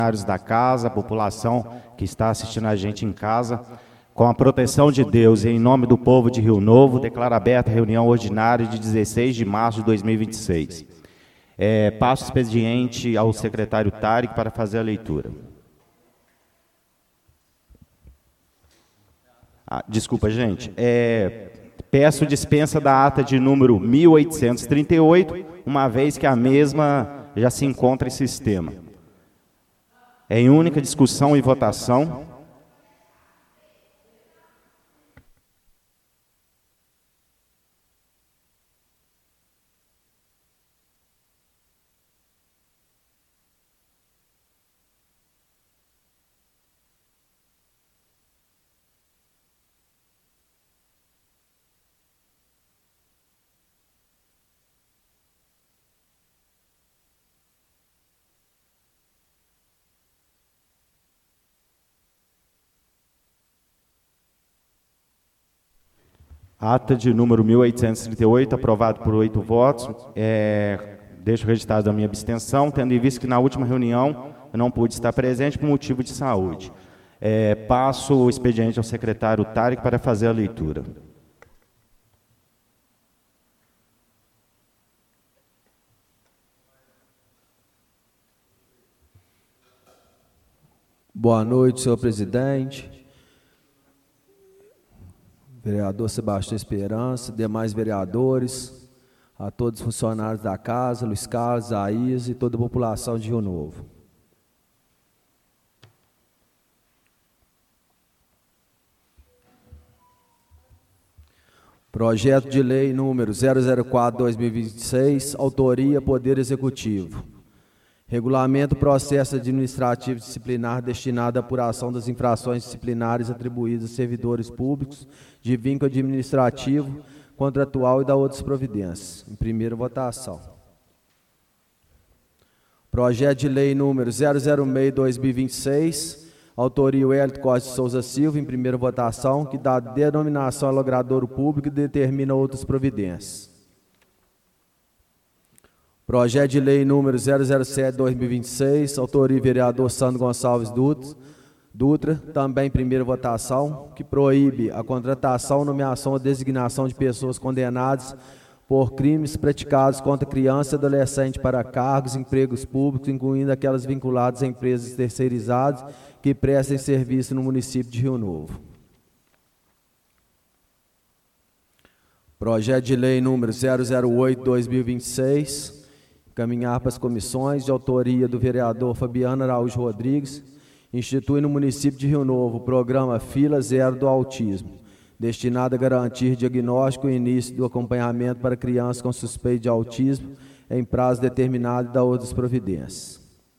da casa, a população que está assistindo a gente em casa, com a proteção de Deus e em nome do povo de Rio Novo, declaro aberta a reunião ordinária de 16 de março de 2026. Passo o expediente ao secretário Tarek para fazer a leitura. Desculpa, gente. Peço dispensa da ata de número 1838, uma vez que a mesma já se encontra em sistema. Em única discussão e votação. Ata de número 1838, aprovado por 8 votos. Deixo registrado a minha abstenção, tendo em vista que na última reunião eu não pude estar presente por motivo de saúde. Passo o expediente ao secretário Tarek para fazer a leitura. Boa noite, senhor presidente. Vereador Sebastião Esperança, demais vereadores, a todos os funcionários da casa, Luiz Carlos, Aís e toda a população de Rio Novo. Projeto de lei número 004/2026, autoria Poder Executivo. Regulamento processo administrativo disciplinar destinado à apuração das infrações disciplinares atribuídas a servidores públicos de vínculo administrativo, contratual e da outras providências. Em primeira votação. Projeto de lei número 006/2026, autoria Wellington Costa de Souza Silva, em primeira votação, que dá denominação a logradouro público e determina outras providências. Projeto de lei número 007/2026, autoria vereador Sandro Gonçalves Dutra, também em primeira votação, que proíbe a contratação, nomeação ou designação de pessoas condenadas por crimes praticados contra criança e adolescente para cargos e empregos públicos, incluindo aquelas vinculadas a empresas terceirizadas que prestem serviço no município de Rio Novo. Projeto de lei número 008/2026, encaminhar para as comissões, de autoria do vereador Fabiano Araújo Rodrigues, institui no município de Rio Novo o programa Fila Zero do Autismo, destinado a garantir diagnóstico e início do acompanhamento para crianças com suspeita de autismo em prazo determinado e da outras providências.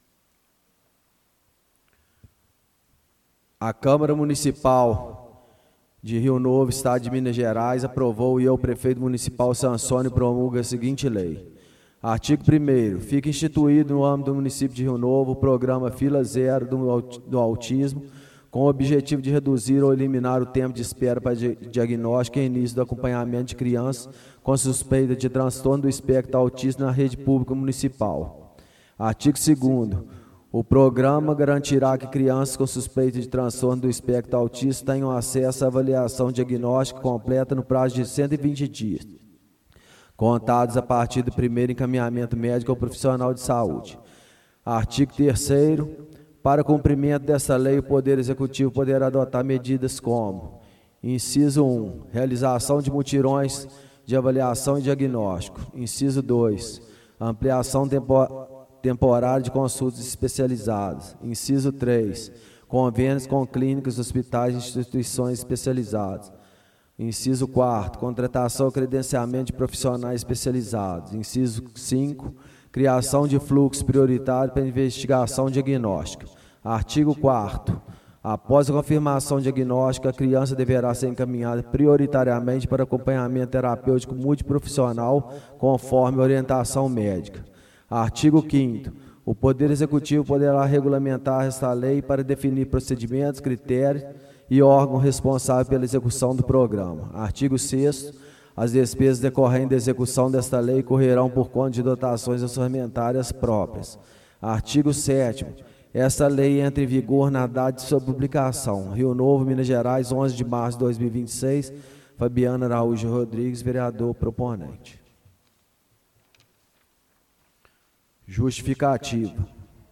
A Câmara Municipal de Rio Novo, Estado de Minas Gerais, aprovou e o prefeito municipal sanciona e promulga a seguinte lei. Artigo 1º. Fica instituído no âmbito do município de Rio Novo o programa Fila Zero do Autismo, com o objetivo de reduzir ou eliminar o tempo de espera para diagnóstico e início do acompanhamento de crianças com suspeita de transtorno do espectro autista na rede pública municipal. Artigo 2º. O programa garantirá que crianças com suspeita de transtorno do espectro autista tenham acesso à avaliação diagnóstica completa no prazo de 120 dias. Contados a partir do primeiro encaminhamento médico ao profissional de saúde. Artigo 3º. Para cumprimento dessa lei, o Poder Executivo poderá adotar medidas como: inciso 1, realização de mutirões de avaliação e diagnóstico. Inciso 2, ampliação temporária de consultas especializadas. Inciso 3, convênios com clínicas, hospitais e instituições especializadas. Inciso 4º, contratação e credenciamento de profissionais especializados. Inciso 5, criação de fluxo prioritário para investigação diagnóstica. Artigo 4º, após a confirmação diagnóstica, a criança deverá ser encaminhada prioritariamente para acompanhamento terapêutico multiprofissional, conforme orientação médica. Artigo 5º, o Poder Executivo poderá regulamentar esta lei para definir procedimentos, critérios e órgão responsável pela execução do programa. Artigo 6º, as despesas decorrentes da execução desta lei correrão por conta de dotações orçamentárias próprias. Artigo 7º, Esta lei entra em vigor na data de sua publicação. Rio Novo, Minas Gerais, 11 de março de 2026. Fabiano Araújo Rodrigues, vereador proponente. Justificativa.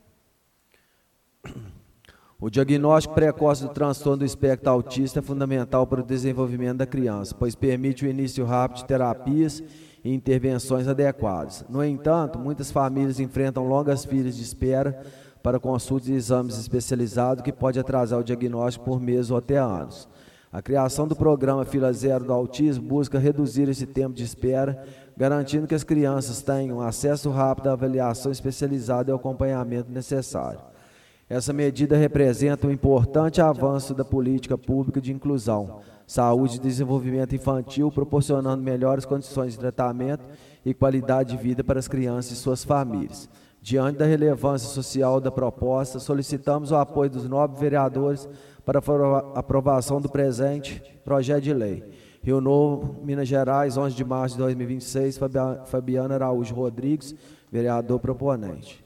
O diagnóstico precoce do transtorno do espectro autista é fundamental para o desenvolvimento da criança, pois permite o início rápido de terapias e intervenções adequadas. No entanto, muitas famílias enfrentam longas filas de espera para consultas e exames especializados, que pode atrasar o diagnóstico por meses ou até anos. A criação do programa Fila Zero do Autismo busca reduzir esse tempo de espera, garantindo que as crianças tenham acesso rápido à avaliação especializada e ao acompanhamento necessário. Essa medida representa um importante avanço da política pública de inclusão, saúde e desenvolvimento infantil, proporcionando melhores condições de tratamento e qualidade de vida para as crianças e suas famílias. Diante da relevância social da proposta, solicitamos o apoio dos nobres vereadores para a aprovação do presente projeto de lei. Rio Novo, Minas Gerais, 11 de março de 2026, Fabiano Araújo Rodrigues, vereador proponente.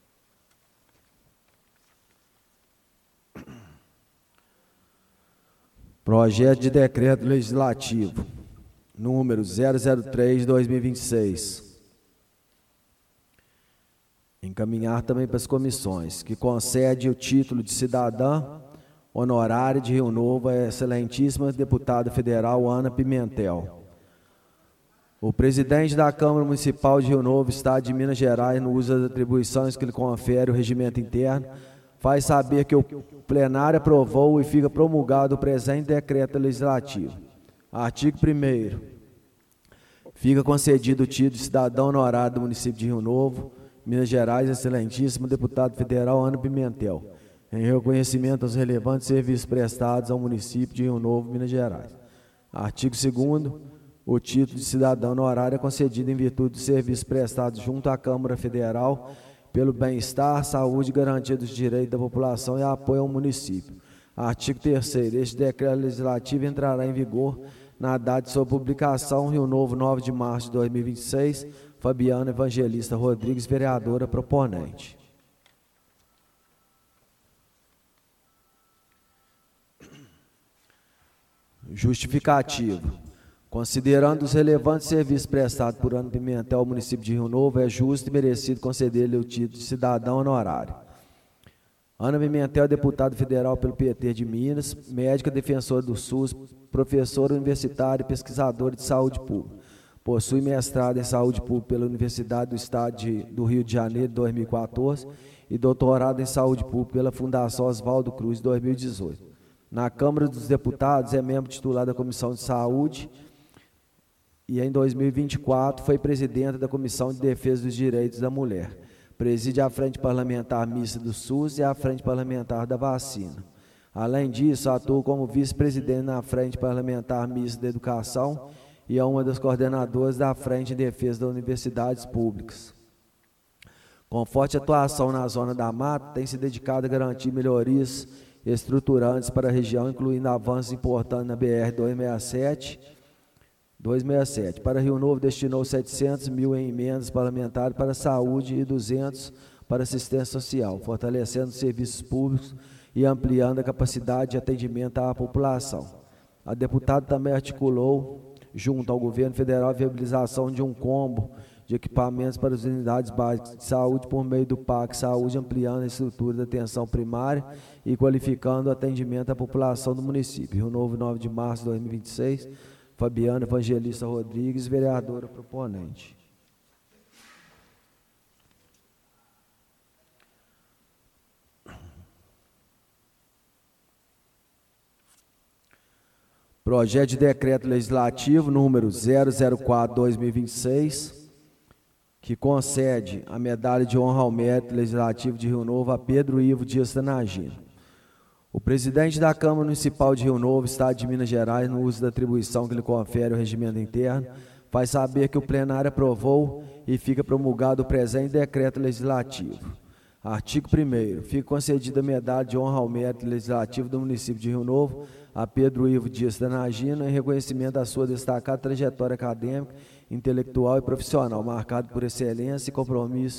Projeto de Decreto Legislativo, número 003/2026. Encaminhar também para as comissões, que concede o título de cidadã honorária de Rio Novo à excelentíssima deputada federal Ana Pimentel. O presidente da Câmara Municipal de Rio Novo, Estado de Minas Gerais, no uso das atribuições que lhe confere o regimento interno, faz saber que o plenário aprovou e fica promulgado o presente decreto legislativo. Artigo 1º. Fica concedido o título de cidadão honorário do município de Rio Novo, Minas Gerais, excelentíssimo deputado federal Ana Pimentel, em reconhecimento aos relevantes serviços prestados ao município de Rio Novo, Minas Gerais. Artigo 2º. O título de cidadão honorário é concedido em virtude dos serviços prestados junto à Câmara Federal pelo bem-estar, saúde e garantia dos direitos da população e apoio ao município. Artigo 3º. Este decreto legislativo entrará em vigor na data de sua publicação. Rio Novo, 9 de março de 2026. Fabiana Evangelista Rodrigues, vereadora proponente. Justificativo. Considerando os relevantes serviços prestados por Ana Pimentel ao município de Rio Novo, é justo e merecido conceder-lhe o título de cidadão honorário. Ana Pimentel é deputada federal pelo PT de Minas, médica defensora do SUS, professora universitária e pesquisadora de saúde pública. Possui mestrado em saúde pública pela Universidade do Estado do Rio de Janeiro, 2014, e doutorado em saúde pública pela Fundação Oswaldo Cruz, 2018. Na Câmara dos Deputados, é membro titular da Comissão de Saúde e, em 2024, foi presidente da Comissão de Defesa dos Direitos da Mulher. Preside a Frente Parlamentar Mista do SUS e a Frente Parlamentar da Vacina. Além disso, atua como vice-presidente na Frente Parlamentar Mista da Educação e é uma das coordenadoras da Frente em Defesa das Universidades Públicas. Com forte atuação na Zona da Mata, tem se dedicado a garantir melhorias estruturantes para a região, incluindo avanços importantes na BR-267. Para Rio Novo, destinou 700 mil em emendas parlamentares para a saúde e 200 para assistência social, fortalecendo os serviços públicos e ampliando a capacidade de atendimento à população. A deputada também articulou, junto ao governo federal, a viabilização de um combo de equipamentos para as unidades básicas de saúde por meio do PAC Saúde, ampliando a estrutura da atenção primária e qualificando o atendimento à população do município. Rio Novo, 9 de março de 2026, Fabiana Evangelista Rodrigues, vereadora proponente. Projeto de Decreto Legislativo número 004/2026, que concede a medalha de honra ao mérito legislativo de Rio Novo a Pedro Ivo Dias Tanagino. O presidente da Câmara Municipal de Rio Novo, Estado de Minas Gerais, no uso da atribuição que lhe confere o regimento interno, faz saber que o plenário aprovou e fica promulgado o presente decreto legislativo. Artigo 1º. Fica concedida a medalha de honra ao mérito legislativo do município de Rio Novo a Pedro Ivo Dias Tanagino, em reconhecimento da sua destacada trajetória acadêmica, intelectual e profissional, marcado por excelência e compromisso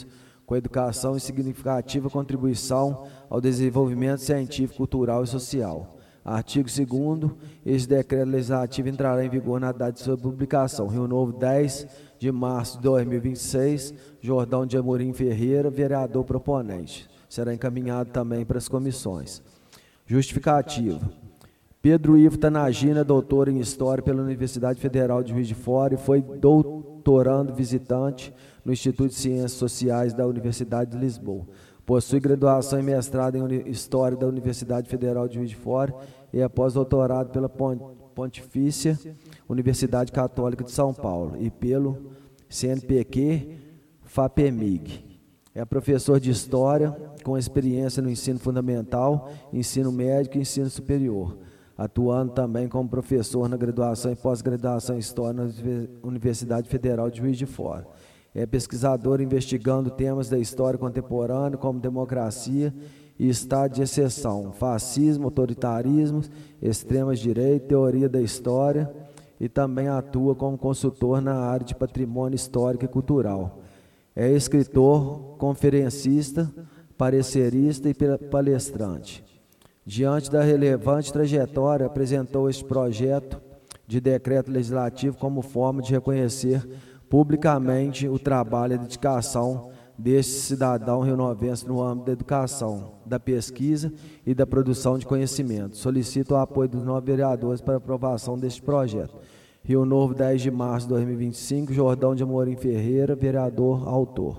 com educação e significativa contribuição ao desenvolvimento científico, cultural e social. Artigo 2º, este decreto legislativo entrará em vigor na data de sua publicação. Rio Novo, 10 de março de 2026, Jordão de Amorim Ferreira, vereador proponente. Será encaminhado também para as comissões. Justificativa. Pedro Ivo Tanagina, doutor em História pela Universidade Federal de Juiz de Fora e foi doutorando visitante no Instituto de Ciências Sociais da Universidade de Lisboa. Possui graduação e mestrado em História da Universidade Federal de Juiz de Fora e é pós-doutorado pela Pontifícia Universidade Católica de São Paulo e pelo CNPq FAPEMIG. É professor de História com experiência no ensino fundamental, ensino médio e ensino superior, atuando também como professor na graduação e pós-graduação em História na Universidade Federal de Juiz de Fora. É pesquisador investigando temas da história contemporânea, como democracia e estado de exceção, fascismo, autoritarismo, extrema-direita, teoria da história, e também atua como consultor na área de patrimônio histórico e cultural. É escritor, conferencista, parecerista e palestrante. Diante da relevante trajetória, apresentou este projeto de decreto legislativo como forma de reconhecer publicamente o trabalho e a dedicação deste cidadão rionovense no âmbito da educação, da pesquisa e da produção de conhecimento. Solicito o apoio dos 9 vereadores para aprovação deste projeto. Rio Novo, 10 de março de 2025, Jordão de Amorim Ferreira, vereador, autor.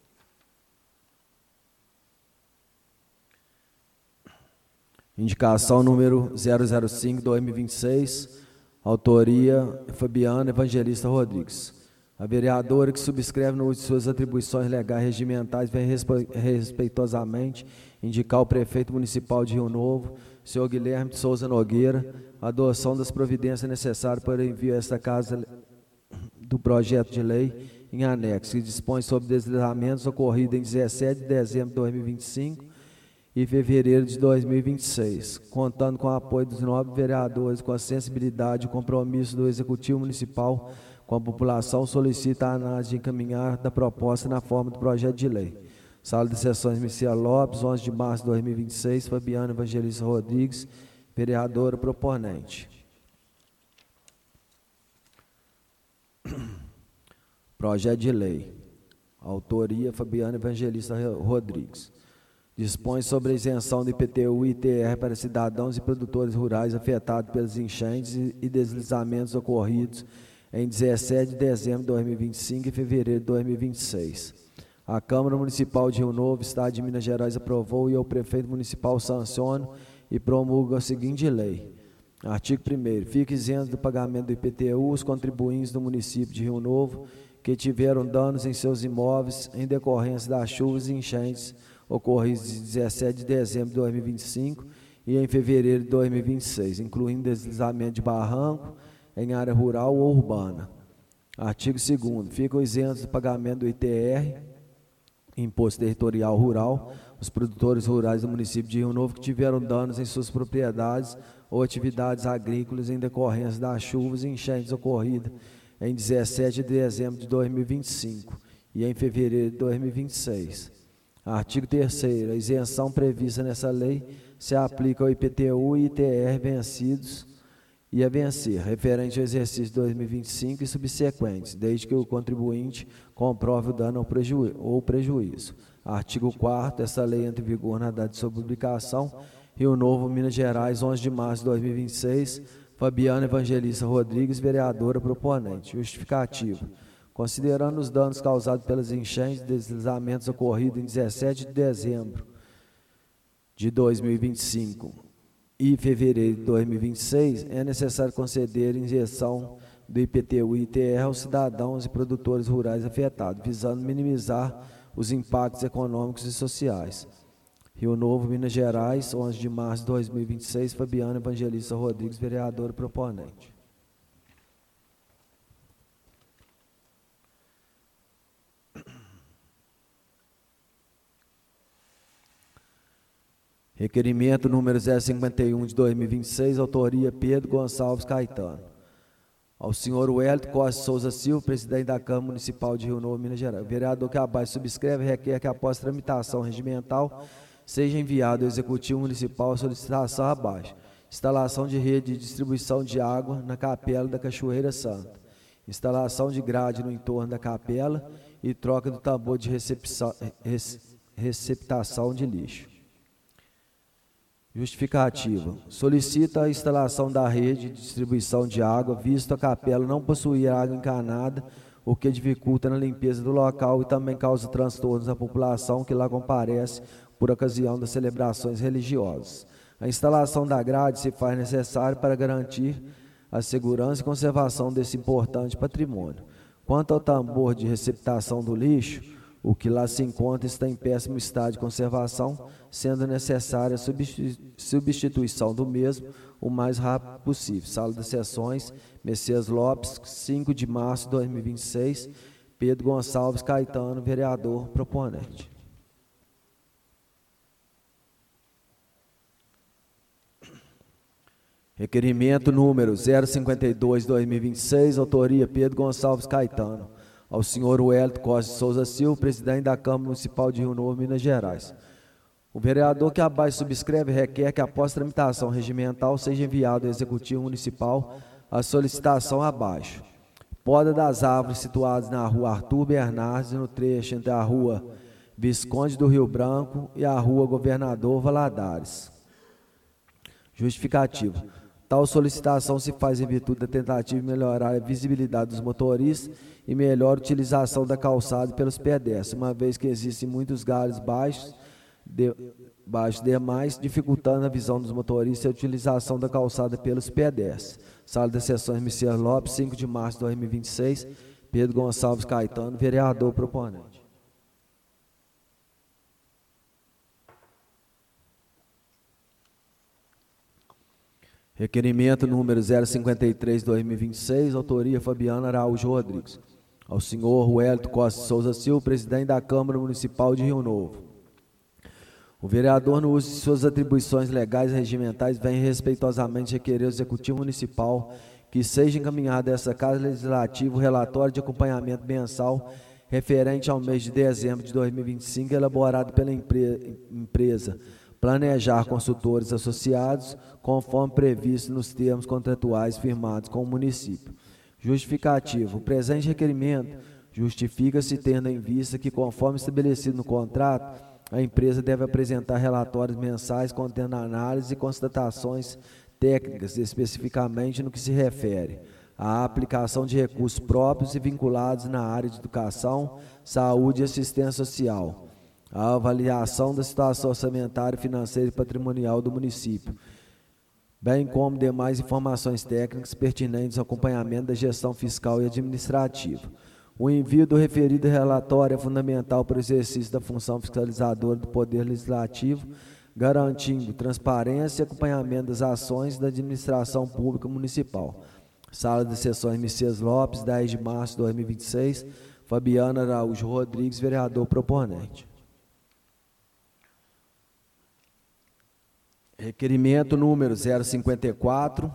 Indicação número 005/2026, autoria Fabiana Evangelista Rodrigues. A vereadora que subscreve no uso de suas atribuições legais regimentais vem respeitosamente indicar ao prefeito municipal de Rio Novo, senhor Guilherme de Souza Nogueira, a adoção das providências necessárias para o envio a esta casa do projeto de lei em anexo, que dispõe sobre deslizamentos ocorridos em 17 de dezembro de 2025 e fevereiro de 2026, contando com o apoio dos 9 vereadores, com a sensibilidade e compromisso do Executivo Municipal com a população, solicita a análise de encaminhar da proposta na forma do projeto de lei. Sala de Sessões Messias Lopes, 11 de março de 2026, Fabiana Evangelista Rodrigues, vereadora proponente. Projeto de lei. Autoria Fabiana Evangelista Rodrigues. Dispõe sobre a isenção do IPTU e ITR para cidadãos e produtores rurais afetados pelas enchentes e deslizamentos ocorridos em 17 de dezembro de 2025 e fevereiro de 2026. A Câmara Municipal de Rio Novo, Estado de Minas Gerais, aprovou e o prefeito municipal sanciona e promulga a seguinte lei. Artigo 1º. Fica isento do pagamento do IPTU os contribuintes do município de Rio Novo que tiveram danos em seus imóveis em decorrência das chuvas e enchentes ocorridos de 17 de dezembro de 2025 e em fevereiro de 2026, incluindo deslizamento de barranco em área rural ou urbana. Artigo 2º. Ficam isentos do pagamento do ITR, Imposto Territorial Rural, os produtores rurais do município de Rio Novo que tiveram danos em suas propriedades ou atividades agrícolas em decorrência das chuvas e enchentes ocorridas em 17 de dezembro de 2025 e em fevereiro de 2026. Artigo 3º. A isenção prevista nessa lei se aplica ao IPTU e ITR vencidos e a vencer, referente ao exercício de 2025 e subsequentes, desde que o contribuinte comprove o dano ou prejuízo. Artigo 4º. Essa lei entra em vigor na data de sua publicação. Rio Novo, Minas Gerais, 11 de março de 2026. Fabiana Evangelista Rodrigues, vereadora proponente. Justificativa. Considerando os danos causados pelas enchentes e deslizamentos ocorridos em 17 de dezembro de 2025 e fevereiro de 2026, é necessário conceder isenção do IPTU e ITR aos cidadãos e produtores rurais afetados, visando minimizar os impactos econômicos e sociais. Rio Novo, Minas Gerais, 11 de março de 2026, Fabiana Evangelista Rodrigues, vereadora proponente. Requerimento número 051 de 2026, autoria Pedro Gonçalves Caetano. Ao senhor Wellington Costa Souza Silva, presidente da Câmara Municipal de Rio Novo, Minas Gerais. O vereador que abaixo subscreve requer que, após tramitação regimental, seja enviado ao Executivo Municipal a solicitação abaixo. Instalação de rede de distribuição de água na capela da Cachoeira Santa. Instalação de grade no entorno da capela e troca do tambor de receptação de lixo. Justificativa. Solicita a instalação da rede de distribuição de água, visto a capela não possuir água encanada, o que dificulta na limpeza do local e também causa transtornos à população que lá comparece por ocasião das celebrações religiosas. A instalação da grade se faz necessária para garantir a segurança e conservação desse importante patrimônio. Quanto ao tambor de receptação do lixo, o que lá se encontra está em péssimo estado de conservação, sendo necessária a substituição do mesmo o mais rápido possível. Sala das Sessões, Messias Lopes, 5 de março de 2026, Pedro Gonçalves Caetano, vereador proponente. Requerimento número 052/2026, autoria Pedro Gonçalves Caetano. Ao senhor Wellington Costa Souza Silva, presidente da Câmara Municipal de Rio Novo, Minas Gerais. O vereador que abaixo subscreve requer que, após tramitação regimental, seja enviado ao Executivo Municipal a solicitação abaixo. Poda das árvores situadas na rua Arthur Bernardes, no trecho entre a rua Visconde do Rio Branco e a rua Governador Valadares. Justificativa. Tal solicitação se faz em virtude da tentativa de melhorar a visibilidade dos motoristas e melhor utilização da calçada pelos pedestres, uma vez que existem muitos galhos baixos demais, dificultando a visão dos motoristas e a utilização da calçada pelos pedestres. Sala das Sessões, Messias Lopes, 5 de março de 2026, Pedro Gonçalves Caetano, vereador proponente. Requerimento número 053/2026, autoria Fabiana Araújo Rodrigues. Ao senhor Wellington Costa Souza Silva, presidente da Câmara Municipal de Rio Novo. O vereador, no uso de suas atribuições legais e regimentais, vem respeitosamente requerer ao Executivo Municipal que seja encaminhado a essa Casa Legislativa o relatório de acompanhamento mensal referente ao mês de dezembro de 2025, elaborado pela empresa Planejar Consultores Associados, conforme previsto nos termos contratuais firmados com o município. Justificativo. O presente requerimento justifica-se tendo em vista que, conforme estabelecido no contrato, a empresa deve apresentar relatórios mensais contendo análise e constatações técnicas, especificamente no que se refere à aplicação de recursos próprios e vinculados na área de educação, saúde e assistência social, a avaliação da situação orçamentária, financeira e patrimonial do município, bem como demais informações técnicas pertinentes ao acompanhamento da gestão fiscal e administrativa. O envio do referido relatório é fundamental para o exercício da função fiscalizadora do Poder Legislativo, garantindo transparência e acompanhamento das ações da administração pública municipal. Sala de Sessões Messias Lopes, 10 de março de 2026, Fabiana Araújo Rodrigues, vereador proponente. Requerimento número 054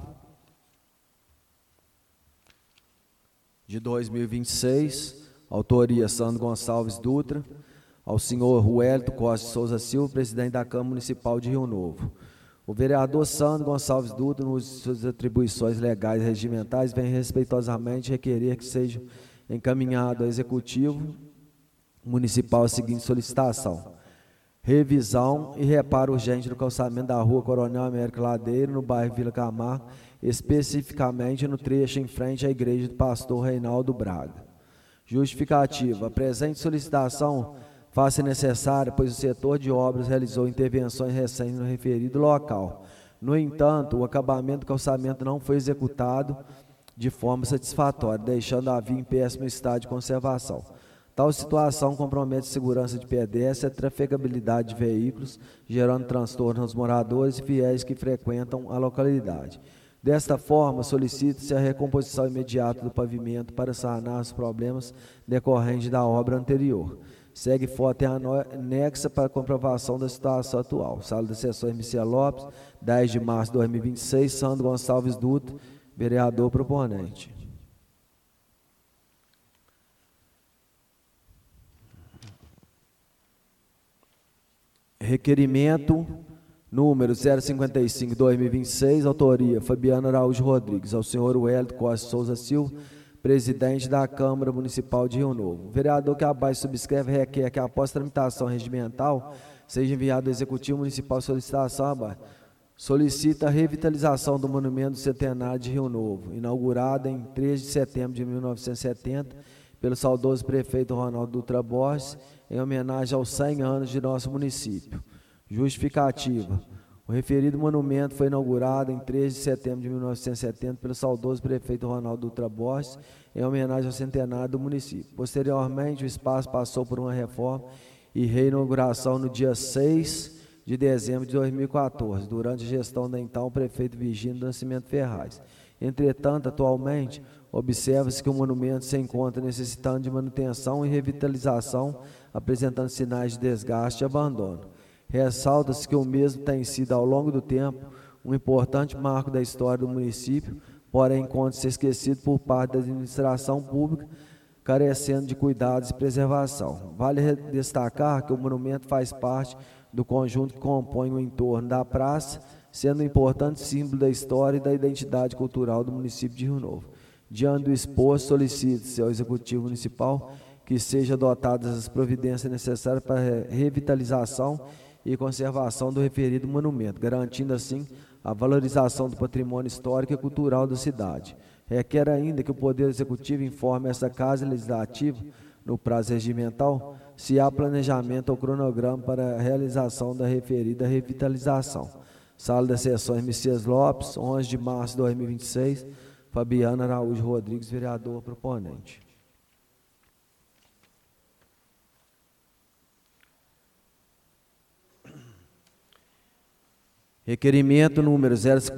de 2026, autoria Sandro Gonçalves Dutra, ao senhor Wellington Costa Souza Silva, presidente da Câmara Municipal de Rio Novo. O vereador Sandro Gonçalves Dutra, no uso de suas atribuições legais e regimentais, vem respeitosamente requerer que seja encaminhado ao Executivo Municipal a seguinte solicitação: revisão e reparo urgente do calçamento da rua Coronel Américo Ladeiro, no bairro Vila Camargo, especificamente no trecho em frente à igreja do pastor Reinaldo Braga. Justificativa. A presente solicitação faz-se necessária, pois o setor de obras realizou intervenções recentes no referido local. No entanto, o acabamento do calçamento não foi executado de forma satisfatória, deixando a via em péssimo estado de conservação. Tal situação compromete a segurança de pedestres e a trafegabilidade de veículos, gerando transtorno aos moradores e fiéis que frequentam a localidade. Desta forma, solicita-se a recomposição imediata do pavimento para sanar os problemas decorrentes da obra anterior. Segue foto anexa para comprovação da situação atual. Sala das Sessões Messias Lopes, 10 de março de 2026, Sandro Gonçalves Dutra, vereador proponente. Requerimento número 055/2026, autoria Fabiana Araújo Rodrigues, ao senhor Wellington Costa Souza Silva, presidente da Câmara Municipal de Rio Novo. O vereador que abaixo subscreve requer que, após tramitação regimental, seja enviado ao Executivo Municipal solicitação abaixo. Solicita a revitalização do Monumento do Centenário de Rio Novo, inaugurado em 3 de setembro de 1970, pelo saudoso prefeito Ronaldo Dutra Borges, em homenagem aos 100 anos de nosso município. Justificativa. O referido monumento foi inaugurado em 3 de setembro de 1970 pelo saudoso prefeito Ronaldo Dutra Borges, em homenagem ao centenário do município. Posteriormente, o espaço passou por uma reforma e reinauguração no dia 6 de dezembro de 2014, durante a gestão da então prefeito Virgínio do Nascimento Ferraz. Entretanto, atualmente, observa-se que o monumento se encontra necessitando de manutenção e revitalização, apresentando sinais de desgaste e abandono. Ressalta-se que o mesmo tem sido, ao longo do tempo, um importante marco da história do município, porém encontra-se esquecido por parte da administração pública, carecendo de cuidados e preservação. Vale destacar que o monumento faz parte do conjunto que compõe o entorno da praça, sendo um importante símbolo da história e da identidade cultural do município de Rio Novo. Diante do exposto, solicita-se ao Executivo Municipal que sejam adotadas as providências necessárias para a revitalização e conservação do referido monumento, garantindo assim a valorização do patrimônio histórico e cultural da cidade. Requer ainda que o Poder Executivo informe essa Casa Legislativa, no prazo regimental, se há planejamento ou cronograma para a realização da referida revitalização. Sala das Sessões Messias Lopes, 11 de março de 2026, Fabiana Araújo Rodrigues, vereador proponente. Requerimento número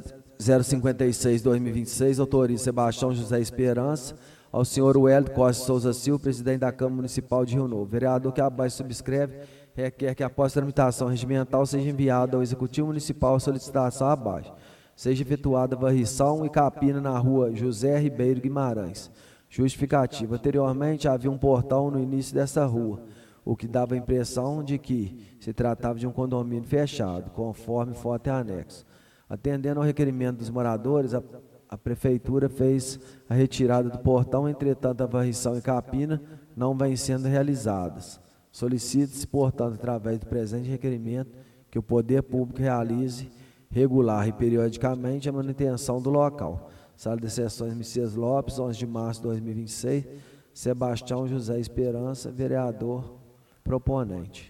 056/2026, autoria Sebastião José Esperança, ao senhor Wellington Costa Souza Silva, presidente da Câmara Municipal de Rio Novo. O vereador que abaixo subscreve requer que, após tramitação regimental, seja enviado ao Executivo Municipal a solicitação abaixo. Seja efetuada varrição e capina na rua José Ribeiro Guimarães. Justificativa. Anteriormente, havia um portão no início dessa rua, o que dava a impressão de que se tratava de um condomínio fechado, conforme foto e anexo. Atendendo ao requerimento dos moradores, a Prefeitura fez a retirada do portão, entretanto, a varrição e capina não vêm sendo realizadas. Solicita-se, portanto, através do presente requerimento, que o Poder Público realize regular e periodicamente a manutenção do local. Sala de Sessões Messias Lopes, 11 de março de 2026, Sebastião José Esperança, vereador proponente.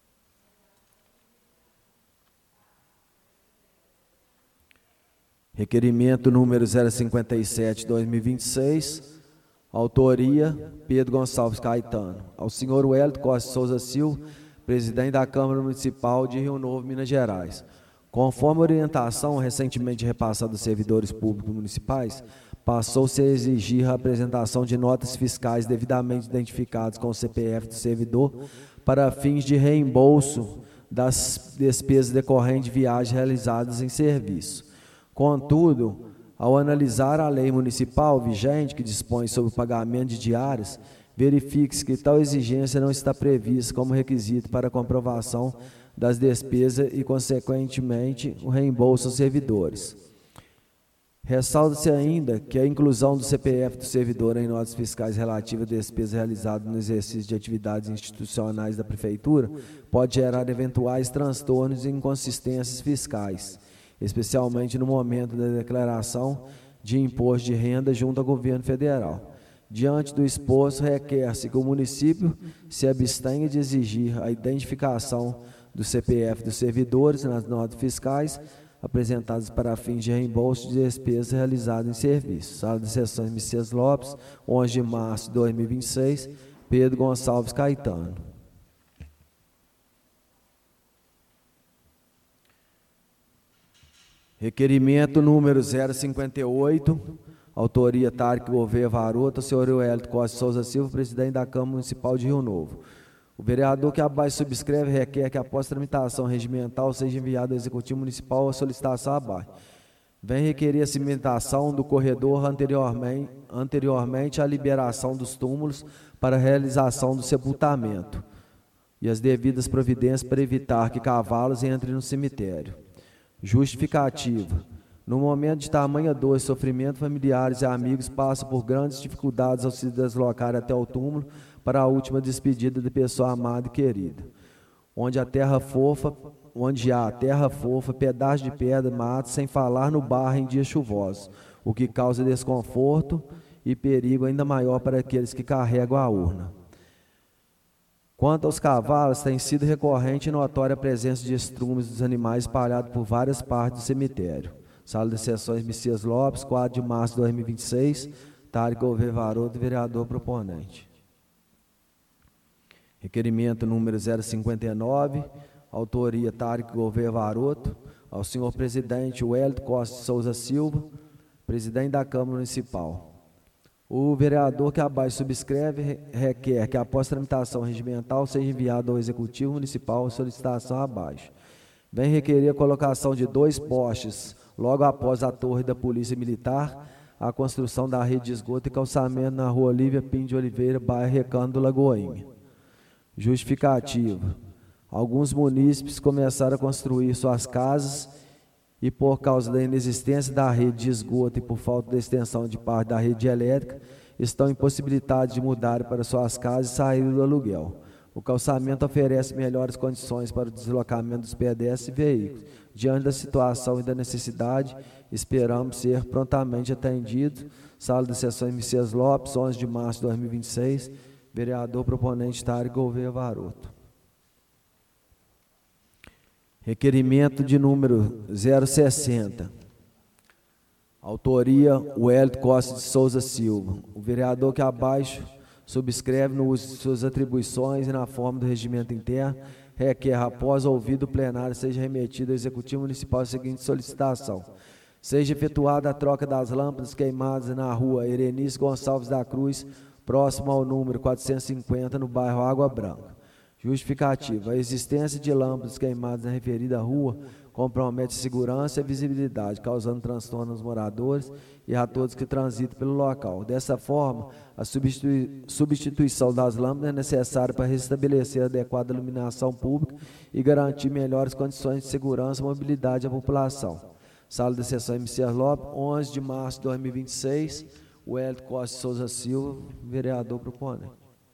Requerimento número 057/2026, autoria Pedro Gonçalves Caetano, ao senhor Wellington Costa Souza Silva, presidente da Câmara Municipal de Rio Novo, Minas Gerais. Conforme a orientação recentemente repassada aos servidores públicos municipais, passou-se a exigir a apresentação de notas fiscais devidamente identificadas com o CPF do servidor para fins de reembolso das despesas decorrentes de viagens realizadas em serviço. Contudo, ao analisar a lei municipal vigente, que dispõe sobre o pagamento de diárias, verifique-se que tal exigência não está prevista como requisito para a comprovação das despesas e, consequentemente, o reembolso aos servidores. Ressalta-se ainda que a inclusão do CPF do servidor em notas fiscais relativas a despesas realizadas no exercício de atividades institucionais da Prefeitura pode gerar eventuais transtornos e inconsistências fiscais, especialmente no momento da declaração de imposto de renda junto ao governo federal. Diante do exposto, requer-se que o município se abstenha de exigir a identificação do CPF dos servidores nas notas fiscais apresentadas para fins de reembolso de despesas realizadas em serviço. Sala de Sessões Messias Lopes, 11 de março de 2026, Pedro Gonçalves Caetano. Requerimento número 058, autoria Tarek Gouveia Varoto, senhor Wellington Costa Souza Silva, presidente da Câmara Municipal de Rio Novo. O vereador que abaixo subscreve requer que, após tramitação regimental, seja enviado ao Executivo Municipal a solicitação abaixo. Vem requerer a cimentação do corredor anteriormente à liberação dos túmulos para a realização do sepultamento e as devidas providências para evitar que cavalos entrem no cemitério. Justificativa. No momento de tamanha dor e sofrimento, familiares e amigos passam por grandes dificuldades ao se deslocar até o túmulo para a última despedida de pessoa amada e querida. Onde há terra fofa, pedaço de pedra, mato, sem falar no barro em dias chuvosos, o que causa desconforto e perigo ainda maior para aqueles que carregam a urna. Quanto aos cavalos, tem sido recorrente e notória a presença de estrumes dos animais espalhados por várias partes do cemitério. Sala de Sessões Messias Lopes, 4 de março de 2026, Tarek Gouveia Varoto, vereador proponente. Requerimento número 059, autoria Tarek Gouveia Varoto, ao senhor presidente Wellington Costa de Souza Silva, presidente da Câmara Municipal. O vereador que abaixo subscreve requer que, após tramitação regimental, seja enviado ao Executivo Municipal a solicitação abaixo. Vem requerer a colocação de 2 postes, logo após a torre da Polícia Militar, a construção da rede de esgoto e calçamento na rua Olívia Pinto de Oliveira, bairro Recanto do Lagoinha. Justificativa. Alguns munícipes começaram a construir suas casas e, por causa da inexistência da rede de esgoto e por falta de extensão de parte da rede elétrica, estão impossibilitados de mudar para suas casas e sair do aluguel. O calçamento oferece melhores condições para o deslocamento dos pedestres e veículos. Diante da situação e da necessidade, esperamos ser prontamente atendidos. Sala de Sessões Messias Lopes, 11 de março de 2026, vereador proponente Tarek Gouveia Varoto. Requerimento de número 060. Autoria Wellington Costa de Souza Silva. O vereador que abaixo subscreve no uso de suas atribuições e na forma do regimento interno, requer, após ouvido o plenário, seja remetido ao Executivo Municipal a seguinte solicitação: seja efetuada a troca das lâmpadas queimadas na rua Erenice Gonçalves da Cruz, próximo ao número 450, no bairro Água Branca. Justificativa. A existência de lâmpadas queimadas na referida rua compromete a segurança e a visibilidade, causando transtorno aos moradores e a todos que transitam pelo local. Dessa forma, a substituição das lâmpadas é necessária para restabelecer a adequada iluminação pública e garantir melhores condições de segurança e mobilidade à população. Sala de Sessões Messias Lopes, 11 de março de 2026, Wellington Costa de Souza Silva, vereador proponente.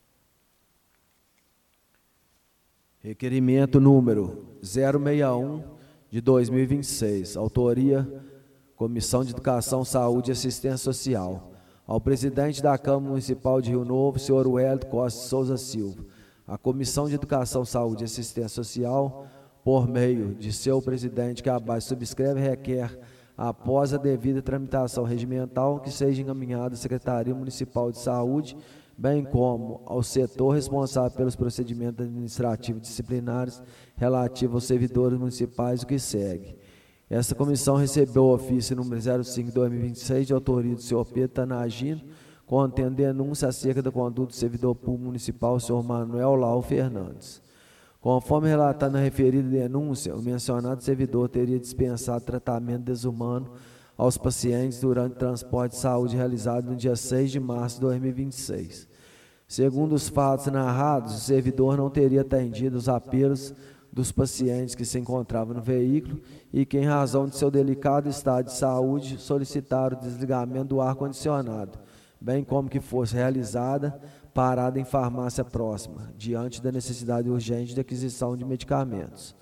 Requerimento número 061 de 2026, autoria Comissão de Educação, Saúde e Assistência Social. Ao presidente da Câmara Municipal de Rio Novo, senhor Wellington Costa de Souza Silva, a Comissão de Educação, Saúde e Assistência Social, por meio de seu presidente que abaixo subscreve, requer, após a devida tramitação regimental, que seja encaminhada à Secretaria Municipal de Saúde, bem como ao setor responsável pelos procedimentos administrativos disciplinares relativos aos servidores municipais, o que segue. Essa comissão recebeu o ofício número 05/2026, de autoria do senhor Pedro Tanagino, contendo denúncia acerca da conduta do servidor público municipal, o senhor Manuel Lau Fernandes. Conforme relatado na referida denúncia, o mencionado servidor teria dispensado tratamento desumano aos pacientes durante o transporte de saúde realizado no dia 6 de março de 2026. Segundo os fatos narrados, o servidor não teria atendido os apelos dos pacientes que se encontravam no veículo e que, em razão de seu delicado estado de saúde, solicitaram o desligamento do ar-condicionado, bem como que fosse realizada parada em farmácia próxima, diante da necessidade urgente de aquisição de medicamentos.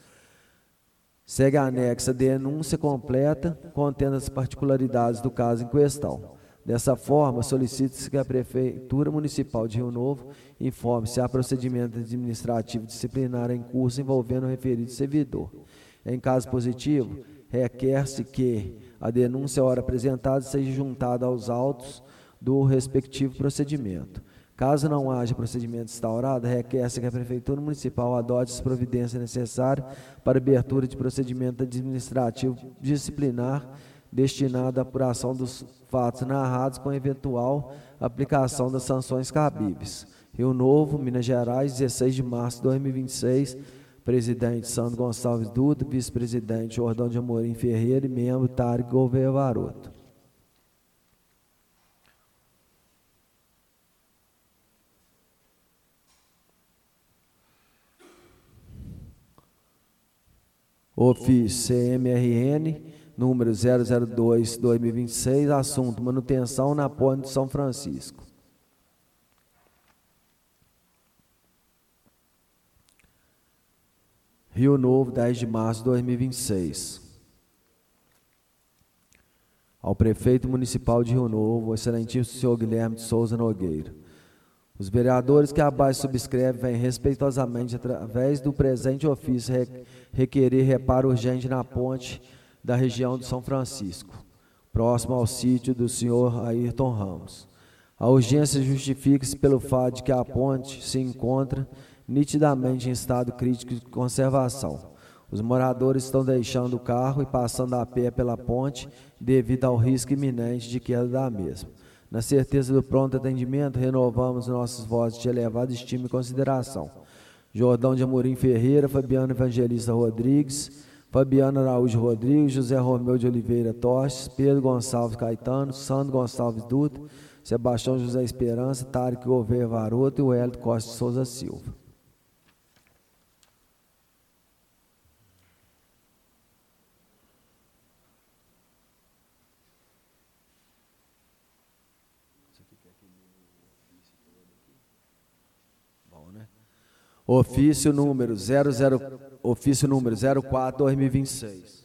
Segue anexa a denúncia completa, contendo as particularidades do caso em questão. Dessa forma, solicita-se que a Prefeitura Municipal de Rio Novo informe se há procedimento administrativo disciplinar em curso envolvendo o referido servidor. Em caso positivo, requer-se que a denúncia, ora apresentada, seja juntada aos autos do respectivo procedimento. Caso não haja procedimento instaurado, requer-se que a Prefeitura Municipal adote as providências necessárias para abertura de procedimento administrativo disciplinar destinado à apuração dos fatos narrados com eventual aplicação das sanções cabíveis. Rio Novo, Minas Gerais, 16 de março de 2026, presidente Sandro Gonçalves Dutra, vice-presidente Jordão de Amorim Ferreira e membro Tarek Gouveia Varoto. Ofício CMRN, número 002/2026, assunto: manutenção na ponte de São Francisco. Rio Novo, 10 de março de 2026. Ao prefeito municipal de Rio Novo, o excelentíssimo senhor Guilherme de Souza Nogueira. Os vereadores que abaixo subscrevem vêm respeitosamente, através do presente ofício, requerer reparo urgente na ponte da região de São Francisco, próximo ao sítio do senhor Ayrton Ramos. A urgência justifica-se pelo fato de que a ponte se encontra nitidamente em estado crítico de conservação. Os moradores estão deixando o carro e passando a pé pela ponte devido ao risco iminente de queda da mesma. Na certeza do pronto atendimento, renovamos nossos votos de elevada estima e consideração. Jordão de Amorim Ferreira, Fabiano Evangelista Rodrigues, Fabiano Araújo Rodrigues, José Romeu de Oliveira Torres, Pedro Gonçalves Caetano, Sandro Gonçalves Dutra, Sebastião José Esperança, Tarek Gouveia Varoto e Wellington Costa de Souza Silva. Ofício número 04/2026.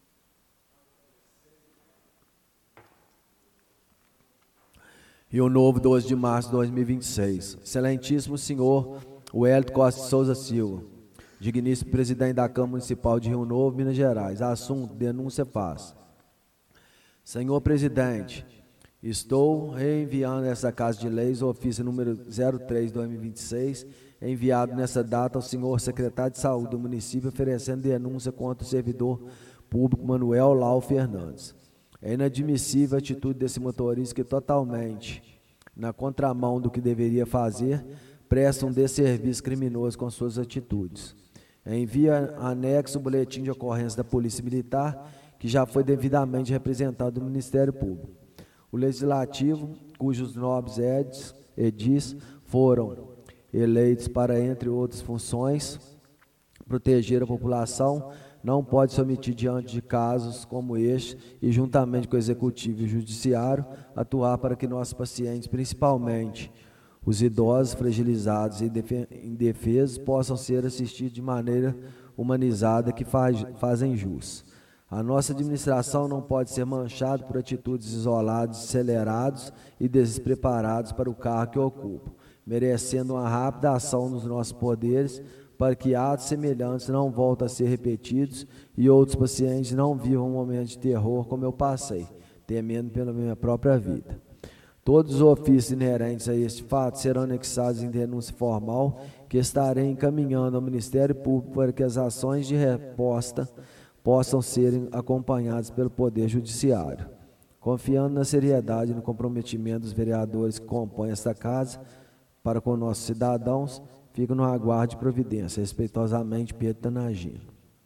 Rio Novo, 12 de março de 2026. Excelentíssimo senhor Wellington Costa de Souza Silva, digníssimo presidente da Câmara Municipal de Rio Novo, Minas Gerais. Assunto: denúncia faz. Senhor presidente, estou reenviando essa Casa de Leis o ofício número 03/2026, enviado nessa data ao senhor secretário de Saúde do município, oferecendo denúncia contra o servidor público Manuel Lau Fernandes. É inadmissível a atitude desse motorista que, totalmente na contramão do que deveria fazer, presta um desserviço criminoso com suas atitudes. Envia anexo o boletim de ocorrência da Polícia Militar, que já foi devidamente representado no Ministério Público. O Legislativo, cujos nobres edis foram eleitos para, entre outras funções, proteger a população, não pode se omitir diante de casos como este e, juntamente com o Executivo e o Judiciário, atuar para que nossos pacientes, principalmente os idosos, fragilizados e indefesos, possam ser assistidos de maneira humanizada que fazem jus. A nossa administração não pode ser manchada por atitudes isoladas, acelerados e despreparados para o cargo que ocupam, merecendo uma rápida ação nos nossos poderes para que atos semelhantes não voltem a ser repetidos e outros pacientes não vivam um momento de terror como eu passei, temendo pela minha própria vida. Todos os ofícios inerentes a este fato serão anexados em denúncia formal que estarei encaminhando ao Ministério Público para que as ações de resposta possam ser acompanhadas pelo Poder Judiciário. Confiando na seriedade e no comprometimento dos vereadores que compõem esta casa para com nossos cidadãos, fico no aguardo de providência. Respeitosamente, Pedro Tanagino.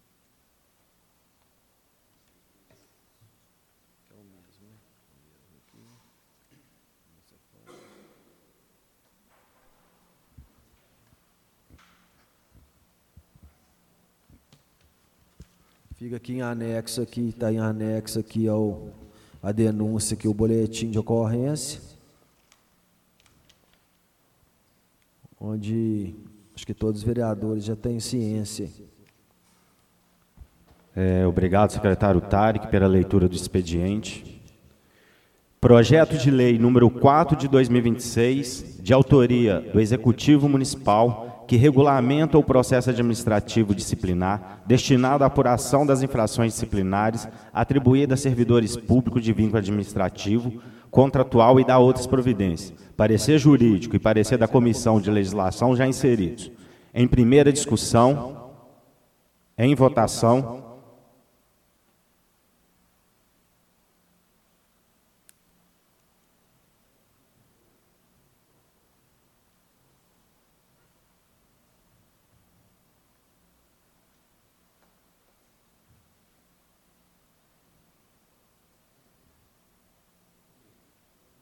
Fica aqui em anexo, está em anexo aqui a denúncia, aqui, o boletim de ocorrência, onde acho que todos os vereadores já têm ciência. Obrigado, secretário Tarek, pela leitura do expediente. Projeto de lei número 4 de 2026, de autoria do Executivo Municipal, que regulamenta o processo administrativo disciplinar destinado à apuração das infrações disciplinares atribuídas a servidores públicos de vínculo administrativo, contratual e da outras providências. Parecer jurídico e parecer da Comissão de Legislação já inseridos. Em primeira discussão, em votação.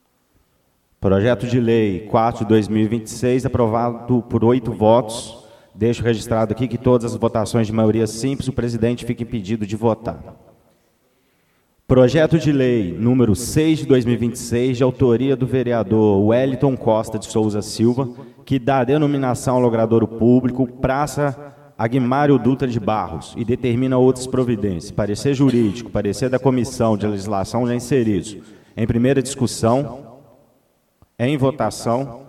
Projeto de lei 4 de 2026, aprovado por 8 votos, Deixo registrado aqui que todas as votações de maioria simples, o presidente fica impedido de votar. Projeto de lei número 6 de 2026, de autoria do vereador Wellington Costa de Souza Silva, que dá a denominação ao logradouro público Praça Aguimário Dutra de Barros e determina outras providências. Parecer jurídico, parecer da Comissão de Legislação já inseridos. Em primeira discussão, em votação.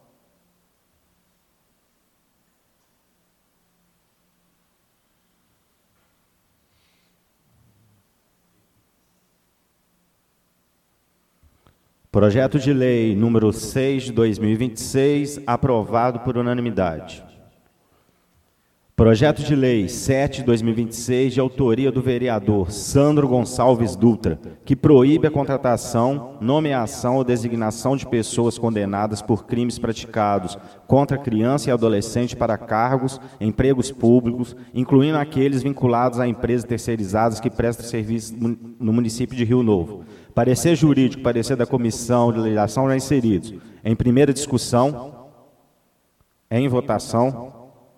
Projeto de lei número 6 de 2026, aprovado por unanimidade. Projeto de lei 7 de 2026, de autoria do vereador Sandro Gonçalves Dutra, que proíbe a contratação, nomeação ou designação de pessoas condenadas por crimes praticados contra criança e adolescente para cargos, empregos públicos, incluindo aqueles vinculados a empresas terceirizadas que prestam serviço no município de Rio Novo. Parecer jurídico, parecer da Comissão de Legislação já inseridos. Em primeira discussão, em votação.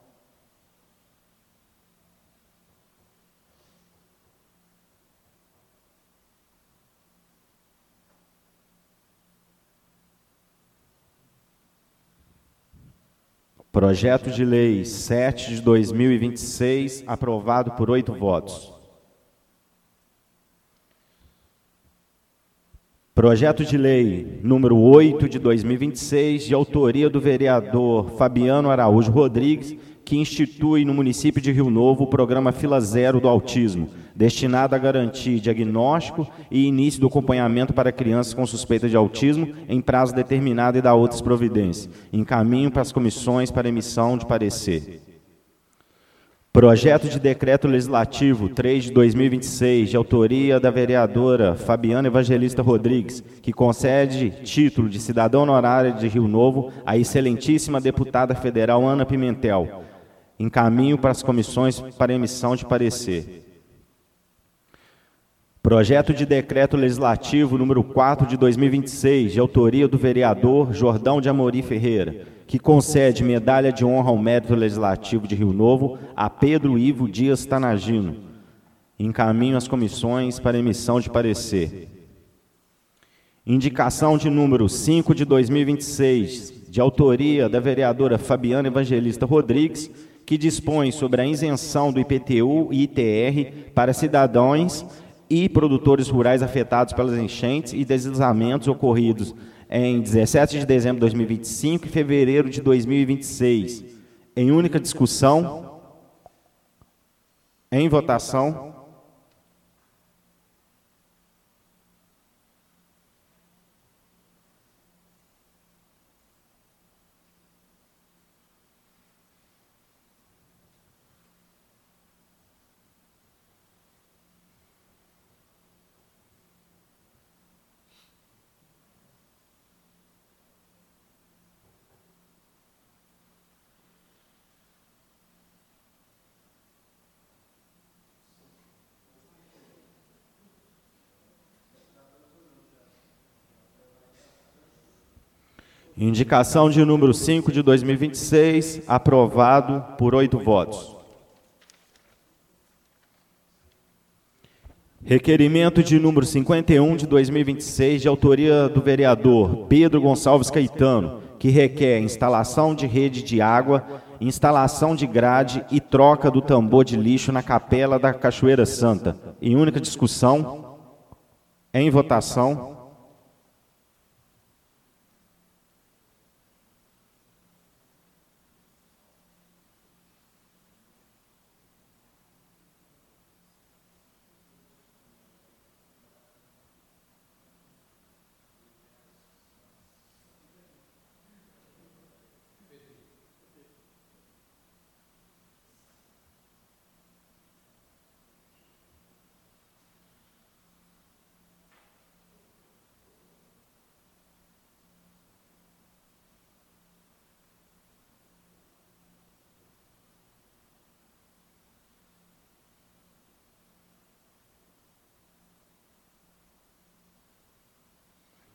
Projeto de lei 7 de 2026, aprovado por 8 votos. Projeto de lei número 8 de 2026, de autoria do vereador Fabiano Araújo Rodrigues, que institui no município de Rio Novo o programa Fila Zero do Autismo, destinado a garantir diagnóstico e início do acompanhamento para crianças com suspeita de autismo em prazo determinado e dar outras providências. Encaminho para as comissões para emissão de parecer. Projeto de decreto legislativo 3 de 2026, de autoria da vereadora Fabiana Evangelista Rodrigues, que concede título de cidadã honorária de Rio Novo à excelentíssima deputada federal Ana Pimentel. Encaminho para as comissões para emissão de parecer. Projeto de decreto legislativo número 4 de 2026, de autoria do vereador Jordão de Amorim Ferreira, que concede medalha de honra ao mérito legislativo de Rio Novo a Pedro Ivo Dias Tanagino. Encaminho às comissões para emissão de parecer. Indicação de número 5 de 2026, de autoria da vereadora Fabiana Evangelista Rodrigues, que dispõe sobre a isenção do IPTU e ITR para cidadãos e produtores rurais afetados pelas enchentes e deslizamentos ocorridos em 17 de dezembro de 2025 e fevereiro de 2026. Em única discussão, em votação. Indicação de número 5 de 2026, aprovado por 8 votos. Requerimento de número 51 de 2026, de autoria do vereador Pedro Gonçalves Caetano, que requer instalação de rede de água, instalação de grade e troca do tambor de lixo na capela da Cachoeira Santa. Em única discussão, em votação.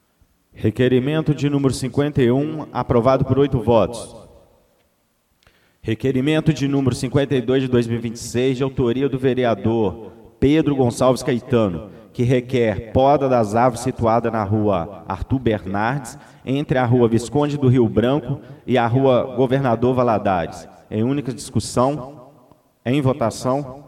Requerimento de número 51, aprovado por 8 votos. Requerimento de número 52 de 2026, de autoria do vereador Pedro Gonçalves Caetano, que requer poda das árvores situada na rua Arthur Bernardes, entre a rua Visconde do Rio Branco e a rua Governador Valadares. Em única discussão, em votação.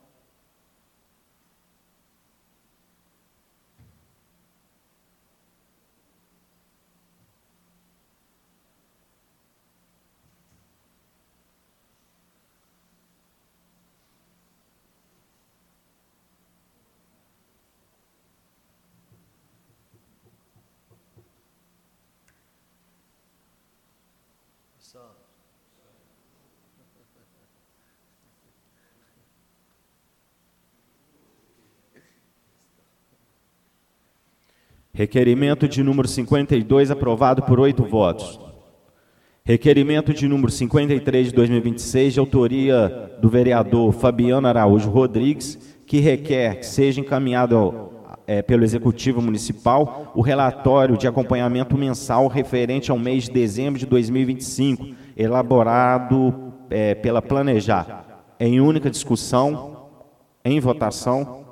Requerimento de número 52, aprovado por 8 votos. Requerimento de número 53 de 2026, de autoria do vereador Fabiano Araújo Rodrigues, que requer que seja encaminhado pelo Executivo Municipal o relatório de acompanhamento mensal referente ao mês de dezembro de 2025, elaborado pela Planejar. Em única discussão, em votação.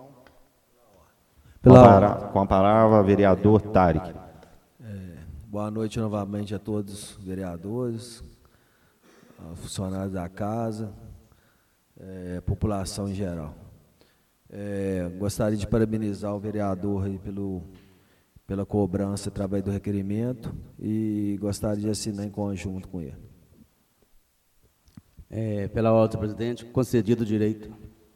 Com a palavra, vereador Tarek. Boa noite novamente a todos os vereadores, funcionários da casa, população em geral. Gostaria de parabenizar o vereador aí pela cobrança através do requerimento e gostaria de assinar em conjunto com ele. Pela ordem, presidente, concedido o direito.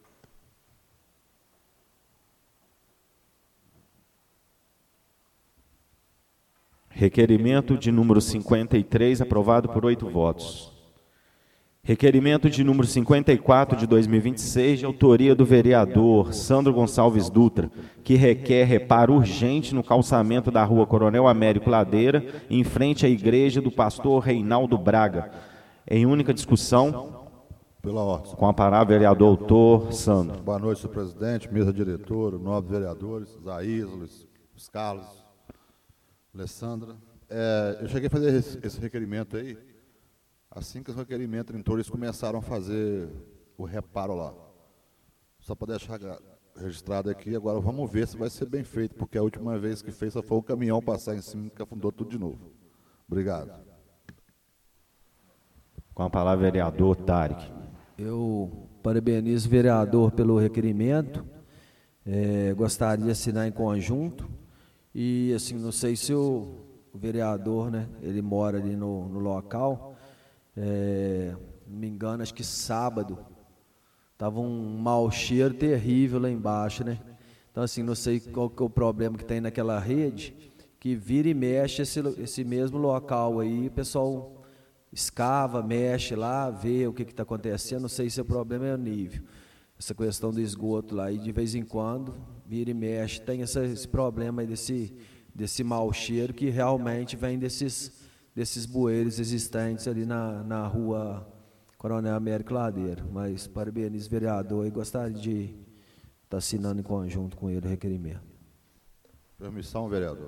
Requerimento de número 53, aprovado por 8 votos. Requerimento de número 54 de 2026, de autoria do vereador Sandro Gonçalves Dutra, que requer reparo urgente no calçamento da rua Coronel Américo Ladeira, em frente à igreja do pastor Reinaldo Braga. Em única discussão. Pela ordem. Com a palavra, vereador autor Sandro. Boa noite, senhor presidente, mesa diretora, nobres vereadores, Zaís, Luiz Carlos, Alessandra. Eu cheguei a fazer esse requerimento aí, assim que os requerimentos entrou, eles começaram a fazer o reparo lá. Só para deixar registrado aqui, agora vamos ver se vai ser bem feito, porque a última vez que fez só foi o caminhão passar em cima que afundou tudo de novo. Obrigado. Com a palavra, vereador Tarek. Eu parabenizo o vereador pelo requerimento, gostaria de assinar em conjunto, e assim, não sei se o vereador, né, ele mora ali no local, não me engano, acho que sábado, estava um mau cheiro terrível lá embaixo, né? Então assim, não sei qual que é o problema que tem naquela rede, que vira e mexe esse mesmo local aí, o pessoal escava, mexe lá, vê o que está acontecendo, não sei se o problema é o nível, essa questão do esgoto lá, e de vez em quando, vira e mexe, tem esse problema aí desse mau cheiro que realmente vem desses bueiros existentes ali na rua Coronel Américo Ladeira. Mas parabenizo o vereador e gostaria de estar assinando em conjunto com ele o requerimento. Permissão, vereador.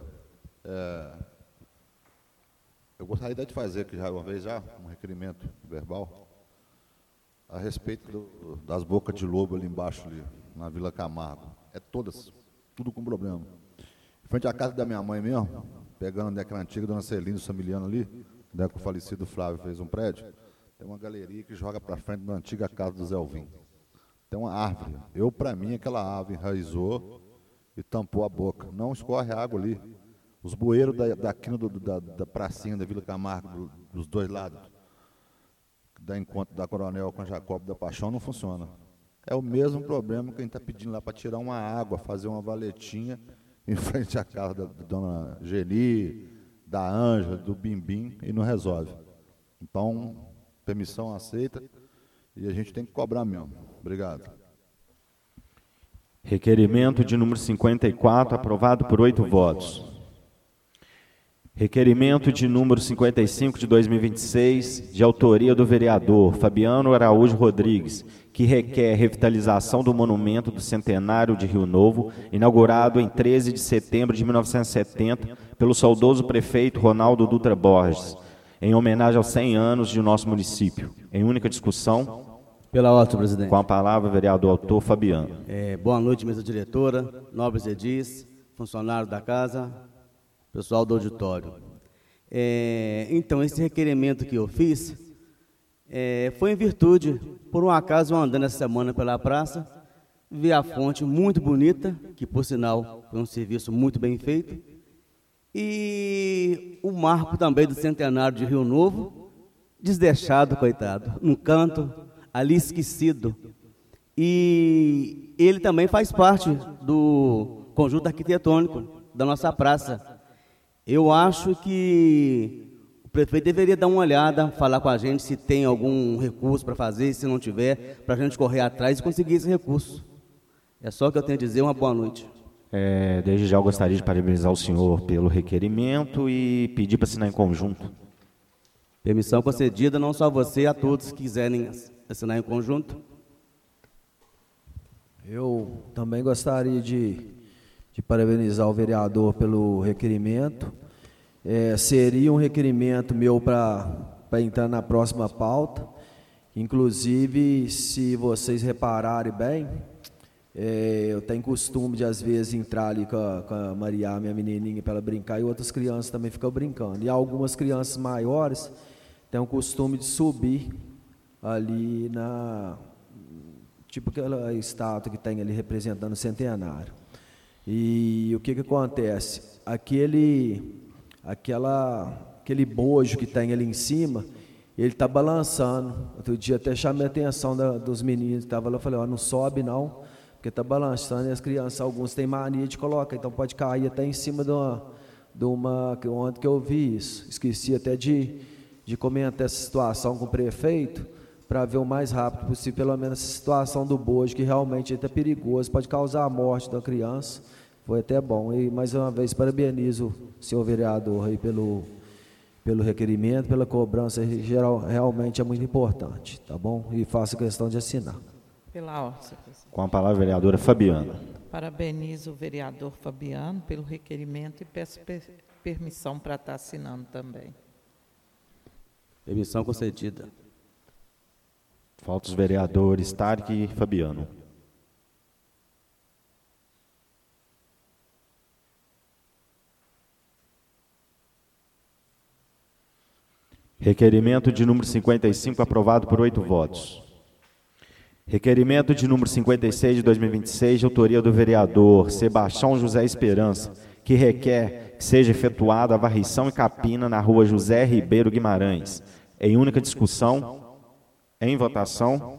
Eu gostaria de fazer aqui já uma vez um requerimento verbal a respeito das bocas de lobo ali embaixo, ali, na Vila Camargo. Tudo com problema. Em frente à casa da minha mãe mesmo, pegando aquela antiga dona Celina, Samiliano ali, onde o falecido Flávio fez um prédio, tem uma galeria que joga para frente da antiga casa do Zé Alvim. Tem uma árvore. Para mim, aquela árvore enraizou e tampou a boca. Não escorre água ali. Os bueiros da quina da pracinha da Vila Camargo, dos dois lados, da encontro da Coronel com a Jacob da Paixão, não funciona. É o mesmo problema que a gente está pedindo lá para tirar uma água, fazer uma valetinha em frente à casa da dona Geni, da Ângela, do Bimbim, e não resolve. Então, permissão aceita e a gente tem que cobrar mesmo. Obrigado. Requerimento de número 54, aprovado por 8 votos. Requerimento de número 55 de 2026, de autoria do vereador Fabiano Araújo Rodrigues, que requer revitalização do monumento do centenário de Rio Novo, inaugurado em 13 de setembro de 1970 pelo saudoso prefeito Ronaldo Dutra Borges. em homenagem aos 100 anos de nosso município. Em única discussão, Pela ordem, senhor presidente. com a palavra, o vereador autor Fabiano. Boa noite, mesa diretora, nobres edis, funcionários da casa, pessoal do auditório. Então, esse requerimento que eu fiz foi em virtude, por um acaso, eu andando essa semana pela praça, vi a fonte muito bonita, que, por sinal, foi um serviço muito bem feito, e o marco também do centenário de Rio Novo, desdeixado, coitado, num canto, ali esquecido. E ele também faz parte do conjunto arquitetônico da nossa praça. Eu acho que o prefeito deveria dar uma olhada, falar com a gente se tem algum recurso para fazer, se não tiver, para a gente correr atrás e conseguir esse recurso. É só o que eu tenho a dizer. Uma boa noite. Desde já eu gostaria de parabenizar o senhor pelo requerimento e pedir para assinar em conjunto. Permissão concedida, não só a você, a todos que quiserem assinar em conjunto. Eu também gostaria de parabenizar o vereador pelo requerimento. Seria um requerimento meu para entrar na próxima pauta. Inclusive, se vocês repararem bem, eu tenho costume de, às vezes, entrar ali com a Maria, minha menininha, para ela brincar, e outras crianças também ficam brincando. E algumas crianças maiores têm o costume de subir ali tipo aquela estátua que tem ali representando o centenário. E o que acontece? Aquele bojo que tem ali em cima, ele está balançando. Outro dia até chamei a atenção dos meninos que estavam lá, eu falei, não sobe não, porque está balançando, e as crianças, alguns têm mania de colocar, então pode cair até em cima de uma onde que eu vi isso. Esqueci até de comentar essa situação com o prefeito, para ver o mais rápido possível, pelo menos essa situação do bojo, que realmente é até perigoso, pode causar a morte da criança. Foi até bom. E mais uma vez parabenizo o senhor vereador aí pelo requerimento, pela cobrança, geral, realmente é muito importante, tá bom? E faço questão de assinar. Pela ordem, senhor presidente. Com a palavra, a vereadora Fabiana. Parabenizo o vereador Fabiano pelo requerimento e peço permissão para estar assinando também. Permissão concedida. Faltam os vereadores Tarek e Fabiano. Requerimento de número 55, aprovado por 8 votos. Requerimento de número 56 de 2026, de autoria do vereador Sebastião José Esperança, que requer que seja efetuada a varrição e capina na rua José Ribeiro Guimarães. Em única discussão, em votação.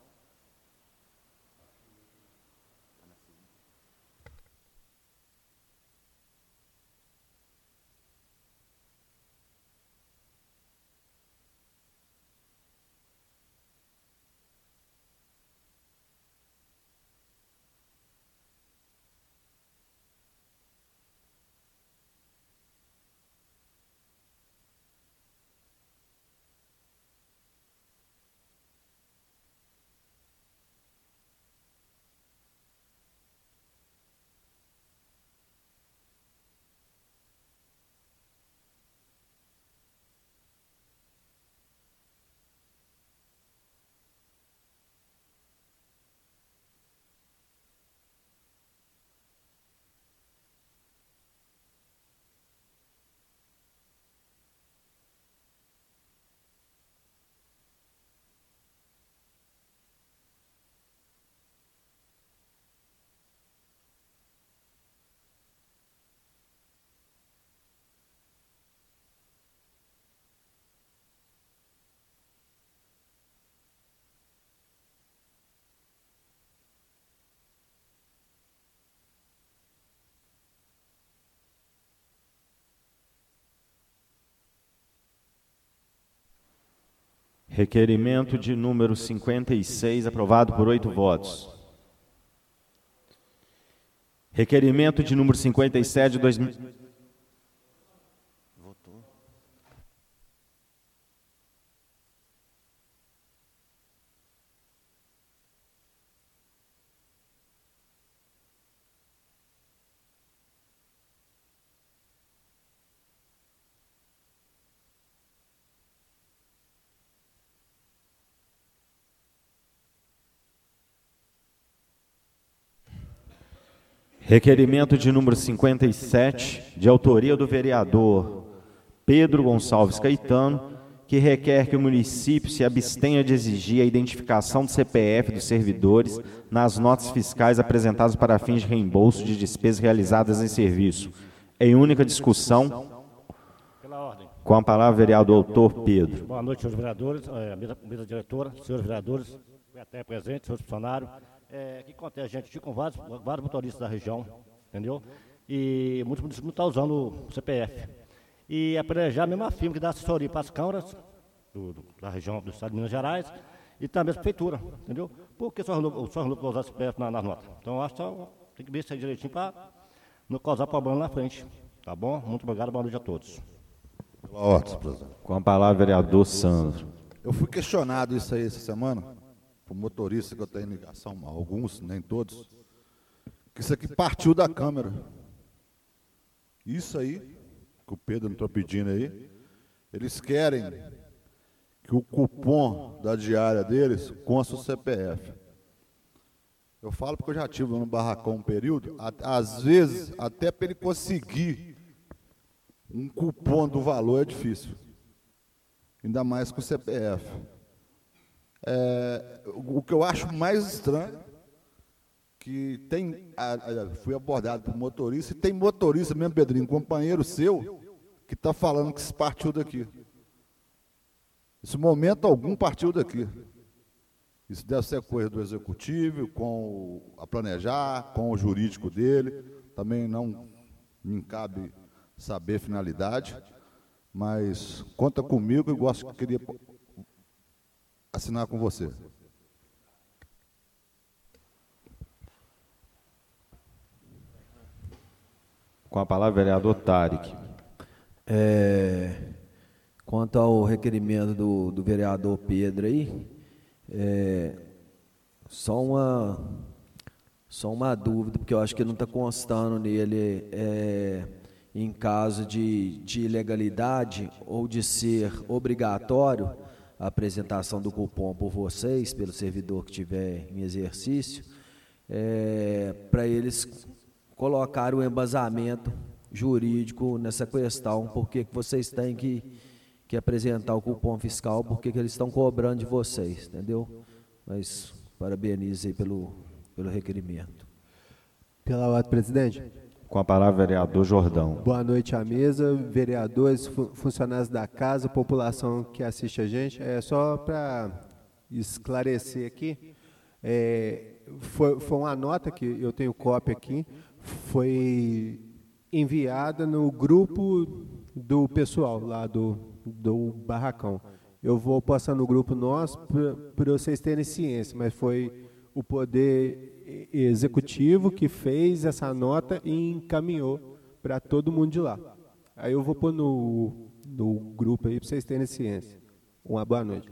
Requerimento de número 56, aprovado por 8 votos. Requerimento de número 57 de 2000. Requerimento de número 57, de autoria do vereador Pedro Gonçalves Caetano, que requer que o município se abstenha de exigir a identificação do CPF dos servidores nas notas fiscais apresentadas para fins de reembolso de despesas realizadas em serviço. Em única discussão, Pela ordem. com a palavra, vereador autor Pedro. Boa noite, senhores vereadores, mesa diretora, senhores vereadores, até presentes, senhores funcionários. Que acontece, gente, eu com vários motoristas da região, entendeu? E muitos municípios não estão usando o CPF. E a Prejar, a mesma firma que dá assessoria para as câmaras da região do estado de Minas Gerais e também a prefeitura, entendeu? Por que só vai usar CPF nas notas? Então, eu acho que tem que ver isso aí direitinho para não causar problema na frente, tá bom? Muito obrigado, boa noite a todos. Pela ordem, presidente. Com a palavra, vereador Sandro. Eu fui questionado isso aí essa semana, por motorista que eu tenho ligação, alguns, nem todos, que isso aqui partiu da Câmara. Isso aí, que o Pedro não está pedindo aí, eles querem que o cupom da diária deles conste o CPF. Eu falo porque eu já tive no barracão um período, às vezes, até para ele conseguir um cupom do valor é difícil. Ainda mais com o CPF. O que eu acho mais estranho, que fui abordado por motorista, e tem motorista mesmo, Pedrinho, companheiro seu, que está falando que se partiu daqui. Esse momento algum partiu daqui. Isso deve ser coisa do executivo, com a planejar, com o jurídico dele. Também não me cabe saber finalidade, mas conta comigo, eu queria assinar com você. Com a palavra, vereador Tarek. Quanto ao requerimento do vereador Pedro aí, só uma dúvida, porque eu acho que não está constando nele em caso de ilegalidade ou de ser obrigatório a apresentação do cupom por vocês, pelo servidor que estiver em exercício, para eles colocarem o embasamento jurídico nessa questão, porque vocês têm que apresentar o cupom fiscal, porque eles estão cobrando de vocês, entendeu? Mas parabenizo aí pelo requerimento. Pela ordem, presidente. Com a palavra, vereador Jordão. Boa noite à mesa, vereadores, funcionários da casa, população que assiste a gente. Só para esclarecer aqui, foi uma nota que eu tenho cópia aqui, foi enviada no grupo do pessoal lá do barracão. Eu vou passar no grupo nosso para vocês terem ciência, mas foi o Poder Executivo que fez essa nota e encaminhou para todo mundo de lá. Aí eu vou pôr no grupo aí para vocês terem ciência. Uma boa noite.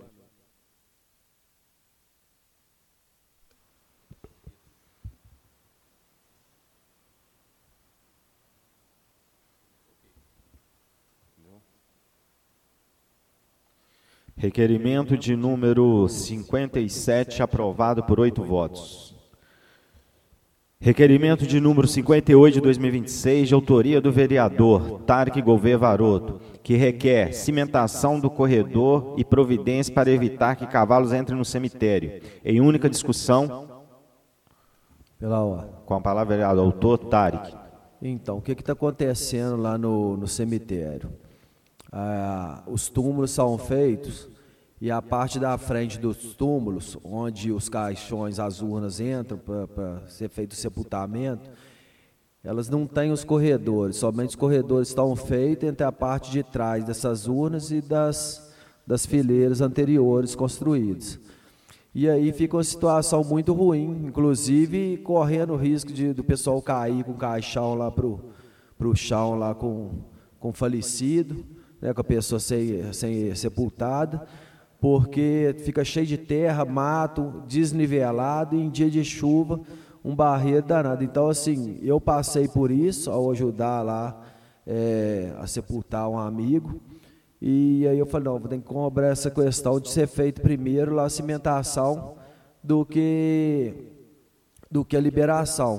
Requerimento de número 57, aprovado por 8 votos. Requerimento de número 58 de 2026, de autoria do vereador Tarek Gouveia Varoto, que requer cimentação do corredor e providência para evitar que cavalos entrem no cemitério. Em única discussão. Pela ordem. Com a palavra, vereador autor Tarek. Então, o que está acontecendo lá no cemitério? Os túmulos são feitos e a parte da frente dos túmulos, onde os caixões, as urnas entram para ser feito o sepultamento, elas não têm os corredores, somente os corredores estão feitos entre a parte de trás dessas urnas e das fileiras anteriores construídas. E aí fica uma situação muito ruim, inclusive correndo o risco do pessoal cair com o caixão lá para o chão lá com falecido, né, com a pessoa ser sepultada, porque fica cheio de terra, mato, desnivelado, e em dia de chuva, um barreiro danado. Então, assim, eu passei por isso ao ajudar lá a sepultar um amigo, e aí eu falei, não, vou ter que cobrar essa questão de ser feito primeiro lá a cimentação do que a liberação.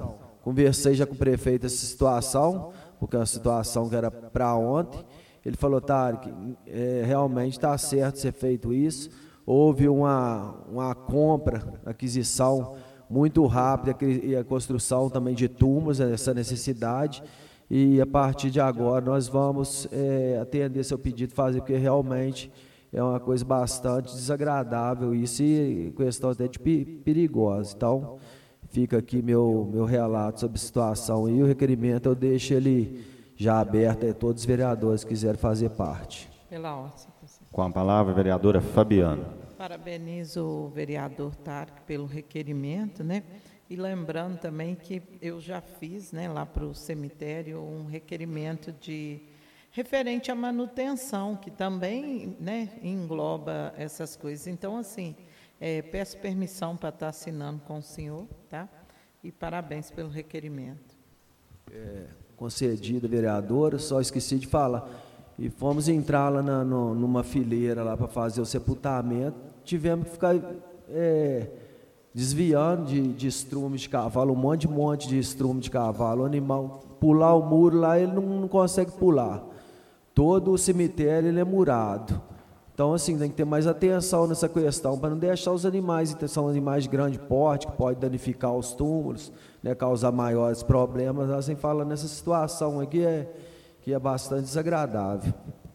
conversei já com o prefeito essa situação, porque é uma situação que era para ontem. Ele falou, Tarek, realmente está certo ser feito isso. Houve uma compra, aquisição muito rápida e a construção também de túmulos, essa necessidade. E a partir de agora nós vamos atender seu pedido, fazer, porque realmente é uma coisa bastante desagradável isso e questão até de perigosa. Então, fica aqui meu relato sobre a situação e o requerimento eu deixo ele já aberto a todos os vereadores que quiserem fazer parte. Pela ordem, presidente. Com a palavra, a vereadora Fabiana. Parabenizo o vereador Tarek pelo requerimento, né? E lembrando também que eu já fiz, né, lá para o cemitério um requerimento referente à manutenção, que também, né, engloba essas coisas. Então, assim, peço permissão para estar assinando com o senhor, tá? E parabéns pelo requerimento. Concedido, vereadora, só esqueci de falar. E fomos entrar lá numa fileira lá para fazer o sepultamento, tivemos que ficar desviando de estrume de cavalo, um monte de estrume de cavalo. O animal, pular o muro lá, ele não consegue pular. Todo o cemitério ele é murado. Então, assim, tem que ter mais atenção nessa questão, para não deixar os animais, são animais de grande porte, que podem danificar os túmulos, né, causar maiores problemas. Assim, fala nessa situação aqui que é bastante desagradável.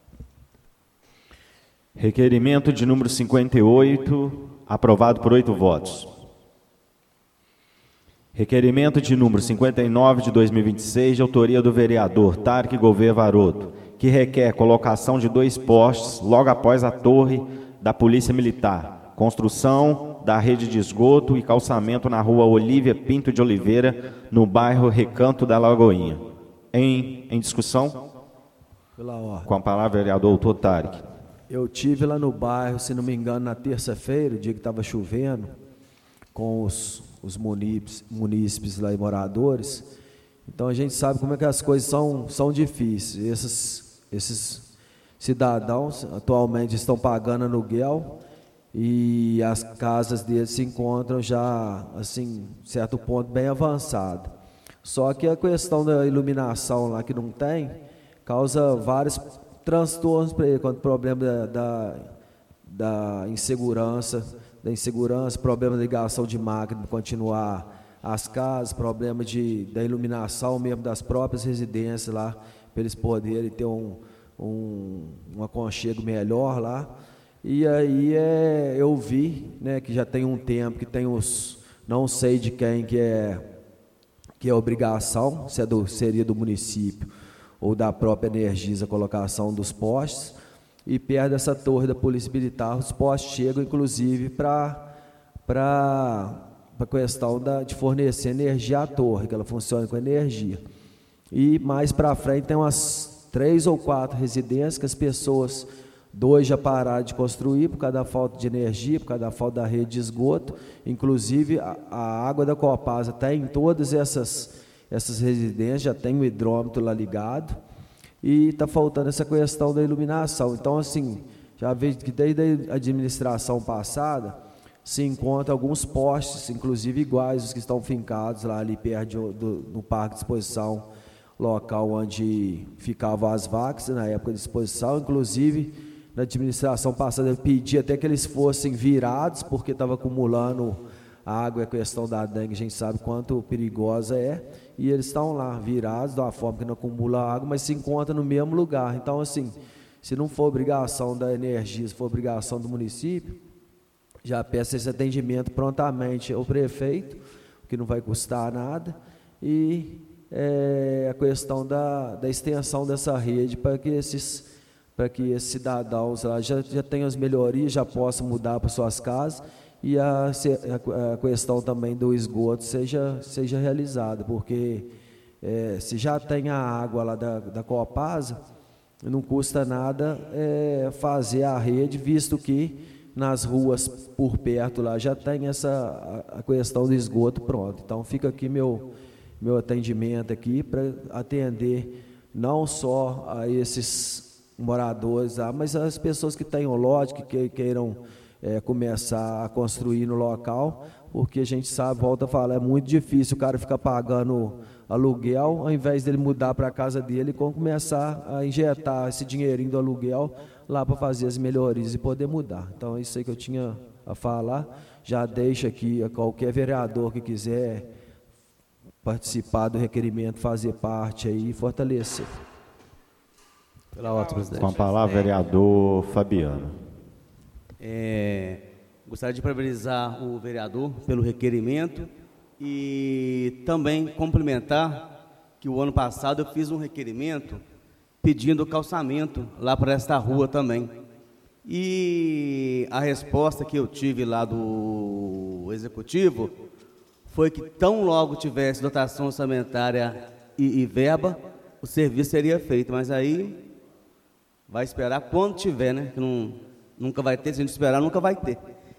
Requerimento de número 58, aprovado por 8 votos. Requerimento de número 59 de 2026, de autoria do vereador Tarek Gouveia Varoto, que requer colocação de 2 postes logo após a torre da Polícia Militar, construção da rede de esgoto e calçamento na rua Olívia Pinto de Oliveira, no bairro Recanto da Lagoinha. Em discussão? Pela ordem. Com a palavra, vereador doutor Tarek. Eu tive lá no bairro, se não me engano, na terça-feira, o dia que estava chovendo, com os munícipes lá e moradores. Então a gente sabe como é que as coisas são difíceis. Esses cidadãos atualmente estão pagando aluguel e as casas deles se encontram já, assim, certo ponto bem avançado. Só que a questão da iluminação lá que não tem, causa vários transtornos para ele, quanto problema da insegurança, problema da ligação de máquina para continuar as casas, problema da iluminação mesmo das próprias residências lá, para eles poderem ter um aconchego melhor lá. E aí eu vi, né, que já tem um tempo que tem não sei de quem que é obrigação, se seria do município ou da própria Energisa, a colocação dos postes, e perto dessa torre da Polícia Militar, os postes chegam inclusive para a questão de fornecer energia à torre, que ela funciona com energia. E mais para frente tem umas 3 ou 4 residências que as pessoas, 2 já pararam de construir por causa da falta de energia, por causa da falta da rede de esgoto. Inclusive a água da Copasa está em todas essas residências, já tem o hidrômetro lá ligado, e está faltando essa questão da iluminação. Então, assim, já vejo que desde a administração passada se encontra alguns postes, inclusive iguais os que estão fincados lá ali perto do parque de exposição, local onde ficavam as vacas na época de exposição. Inclusive, na administração passada eu pedi até que eles fossem virados, porque estava acumulando água, a questão da dengue, a gente sabe quanto perigosa é, e eles estão lá virados, de uma forma que não acumula água, mas se encontram no mesmo lugar. Então, assim, se não for obrigação da energia, se for obrigação do município, já peço esse atendimento prontamente ao prefeito, que não vai custar nada, e a questão da extensão dessa rede para que esses cidadãos lá já tenham as melhorias, já possam mudar para suas casas, e a questão também do esgoto seja realizada, porque se já tem a água lá da Copasa, não custa nada fazer a rede, visto que nas ruas por perto lá já tem a questão do esgoto pronto. Então fica aqui meu atendimento aqui para atender não só a esses moradores lá, mas as pessoas que têm o lote, que queiram começar a construir no local, porque a gente sabe, volta a falar, é muito difícil o cara ficar pagando aluguel, ao invés dele mudar para a casa dele e começar a injetar esse dinheirinho do aluguel lá para fazer as melhorias e poder mudar. Então é isso aí que eu tinha a falar. Já deixo aqui a qualquer vereador que quiser participar do requerimento, fazer parte aí e fortalecer. Pela ordem, presidente. Com a palavra, vereador Fabiano. Gostaria de parabenizar o vereador pelo requerimento e também complementar que o ano passado eu fiz um requerimento pedindo calçamento lá para esta rua também. E a resposta que eu tive lá do executivo foi que tão logo tivesse dotação orçamentária e verba, o serviço seria feito, mas aí vai esperar quando tiver, né? Que nunca vai ter, se a gente esperar, nunca vai ter.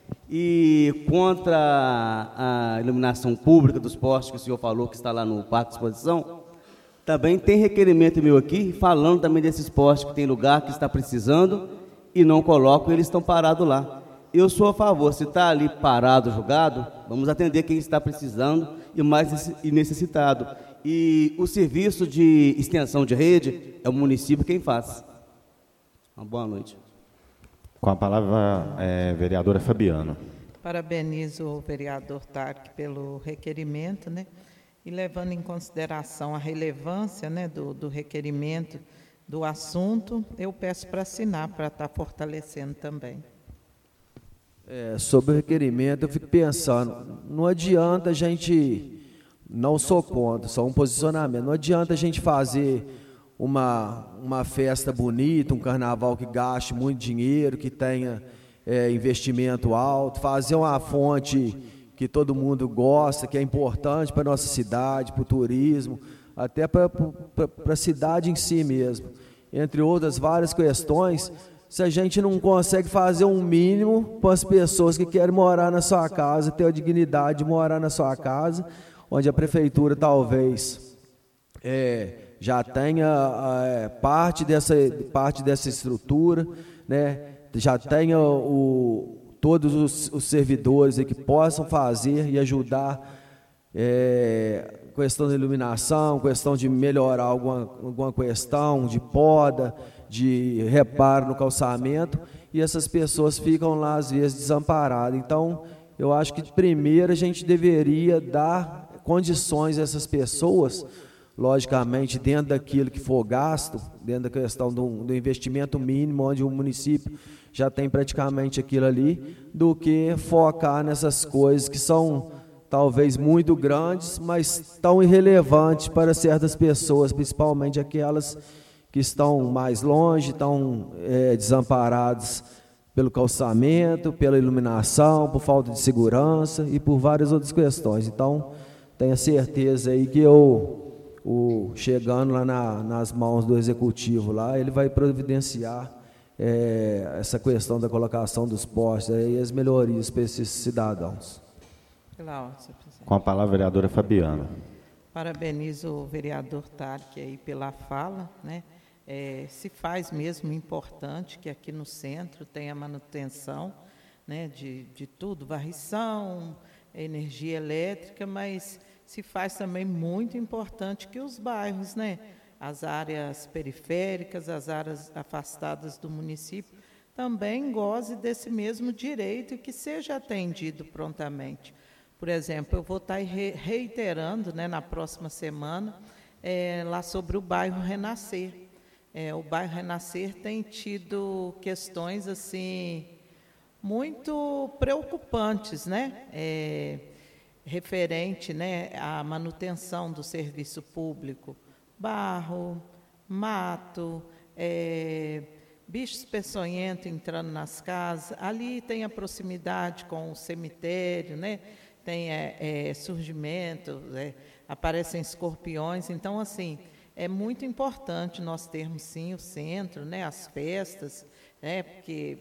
E contra a iluminação pública dos postes que o senhor falou, que está lá no Parque de Exposição, também tem requerimento meu aqui, falando também desses postes que tem lugar que está precisando e não colocam, eles estão parados lá. Eu sou a favor, se está ali parado, jogado, vamos atender quem está precisando e mais necessitado. E o serviço de extensão de rede é o município quem faz. Uma boa noite. Com a palavra, vereadora Fabiano. Parabenizo o vereador Tarque pelo requerimento, né? E levando em consideração a relevância, né, do requerimento, do assunto, eu peço para assinar, para estar fortalecendo também. Sobre o requerimento, eu fico pensando, não adianta a gente, não sou contra, só um posicionamento, não adianta a gente fazer uma festa bonita, um carnaval que gaste muito dinheiro, que tenha investimento alto, fazer uma fonte que todo mundo gosta, que é importante para a nossa cidade, para o turismo, até para a cidade em si mesmo. Entre outras várias questões, se a gente não consegue fazer um mínimo para as pessoas que querem morar na sua casa, ter a dignidade de morar na sua casa, onde a prefeitura talvez já tenha parte dessa estrutura, né? Já tenha todos os servidores que possam fazer e ajudar questão de iluminação, questão de melhorar alguma questão de poda, de reparo no calçamento, e essas pessoas ficam lá às vezes desamparadas. Então, eu acho que primeiro a gente deveria dar condições a essas pessoas, logicamente dentro daquilo que for gasto, dentro da questão do investimento mínimo, onde o município já tem praticamente aquilo ali, do que focar nessas coisas que são talvez muito grandes, mas tão irrelevantes para certas pessoas, principalmente aquelas que estão mais longe, estão desamparadas pelo calçamento, pela iluminação, por falta de segurança e por várias outras questões. Então, tenha certeza aí que chegando lá nas mãos do executivo lá, ele vai providenciar essa questão da colocação dos postes e as melhorias para esses cidadãos. Com a palavra, vereadora Fabiana. Parabenizo o vereador Tarque aí pela fala, né? Se faz mesmo importante que aqui no centro tenha manutenção, né, de tudo, varrição, energia elétrica, mas se faz também muito importante que os bairros, né, as áreas periféricas, as áreas afastadas do município, também goze desse mesmo direito e que seja atendido prontamente. Por exemplo, eu vou estar reiterando, né, na próxima semana, lá sobre o bairro Renascer. O bairro Renascer tem tido questões assim muito preocupantes, né, referente, né, à manutenção do serviço público. Barro, mato, bichos peçonhentos entrando nas casas. Ali tem a proximidade com o cemitério, né? Tem surgimento, aparecem escorpiões. Então, assim, é muito importante nós termos, sim, o centro, né, as festas, né, porque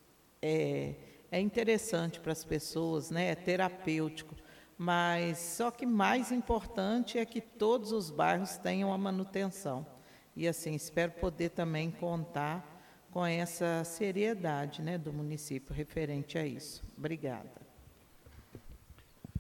é interessante para as pessoas, né, é terapêutico. Mas só que mais importante é que todos os bairros tenham a manutenção. E, assim, espero poder também contar com essa seriedade, né, do município referente a isso. Obrigada.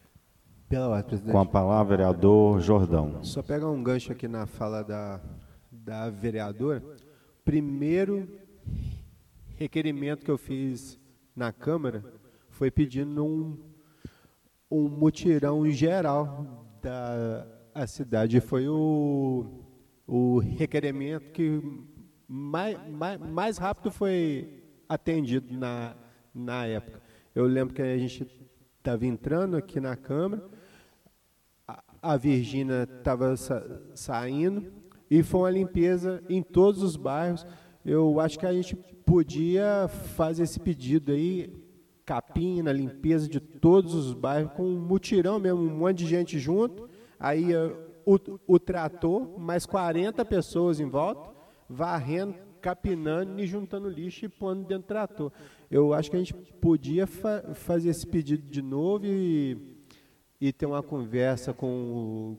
Pela ordem, presidente. Com a palavra, vereador Jordão. Só pegar um gancho aqui na fala da vereadora. Primeiro requerimento que eu fiz na Câmara foi pedindo um mutirão geral da cidade. Foi o requerimento que mais rápido foi atendido na época. Eu lembro que a gente estava entrando aqui na Câmara, a Virgínia estava saindo, e foi uma limpeza em todos os bairros. Eu acho que a gente podia fazer esse pedido aí, capina, limpeza de todos os bairros, com um mutirão mesmo, um monte de gente junto, aí o trator, mais 40 pessoas em volta, varrendo, capinando e juntando lixo e pondo dentro do trator. Eu acho que a gente podia fazer esse pedido de novo e ter uma conversa com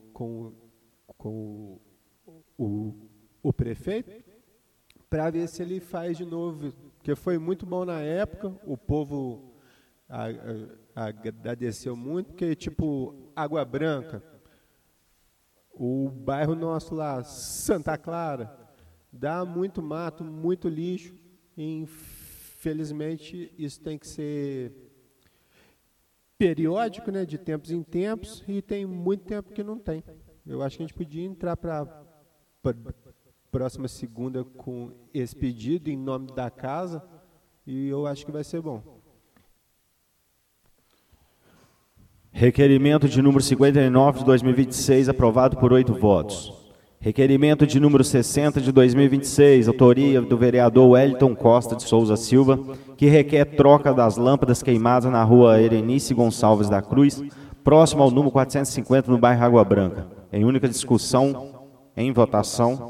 o prefeito, para ver se ele faz de novo, porque foi muito bom na época, o povo agradeceu muito, porque, tipo, Água Branca, o bairro nosso lá, Santa Clara, dá muito mato, muito lixo, e, infelizmente, isso tem que ser periódico, né, de tempos em tempos, e tem muito tempo que não tem. Eu acho que a gente podia entrar para próxima segunda com esse pedido em nome da casa, e eu acho que vai ser bom. Requerimento de número 59 de 2026, aprovado por 8 votos. Requerimento de número 60 de 2026, autoria do vereador Wellington Costa de Souza Silva, que requer troca das lâmpadas queimadas na rua Erenice Gonçalves da Cruz, próximo ao número 450, no bairro Água Branca. Em única discussão, em votação.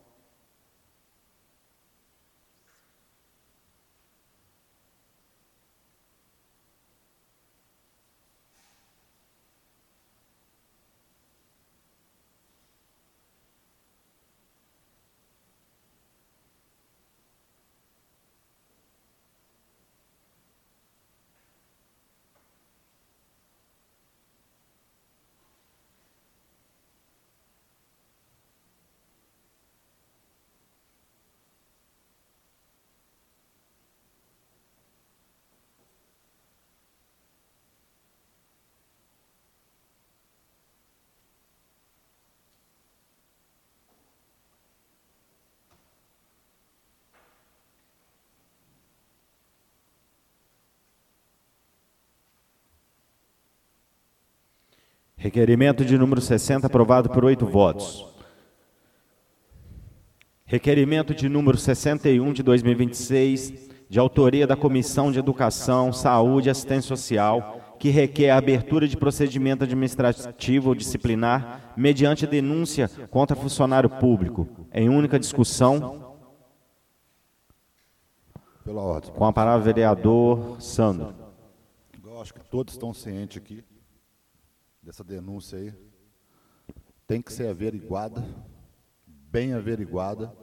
Requerimento de número 60, aprovado por 8 votos. Requerimento de número 61 de 2026, de autoria da Comissão de Educação, Saúde e Assistência Social, que requer a abertura de procedimento administrativo ou disciplinar mediante denúncia contra funcionário público. Em única discussão. Pela ordem. Com a palavra, vereador Sandro. Eu acho que todos estão cientes aqui dessa denúncia aí. Tem que ser averiguada, bem averiguada.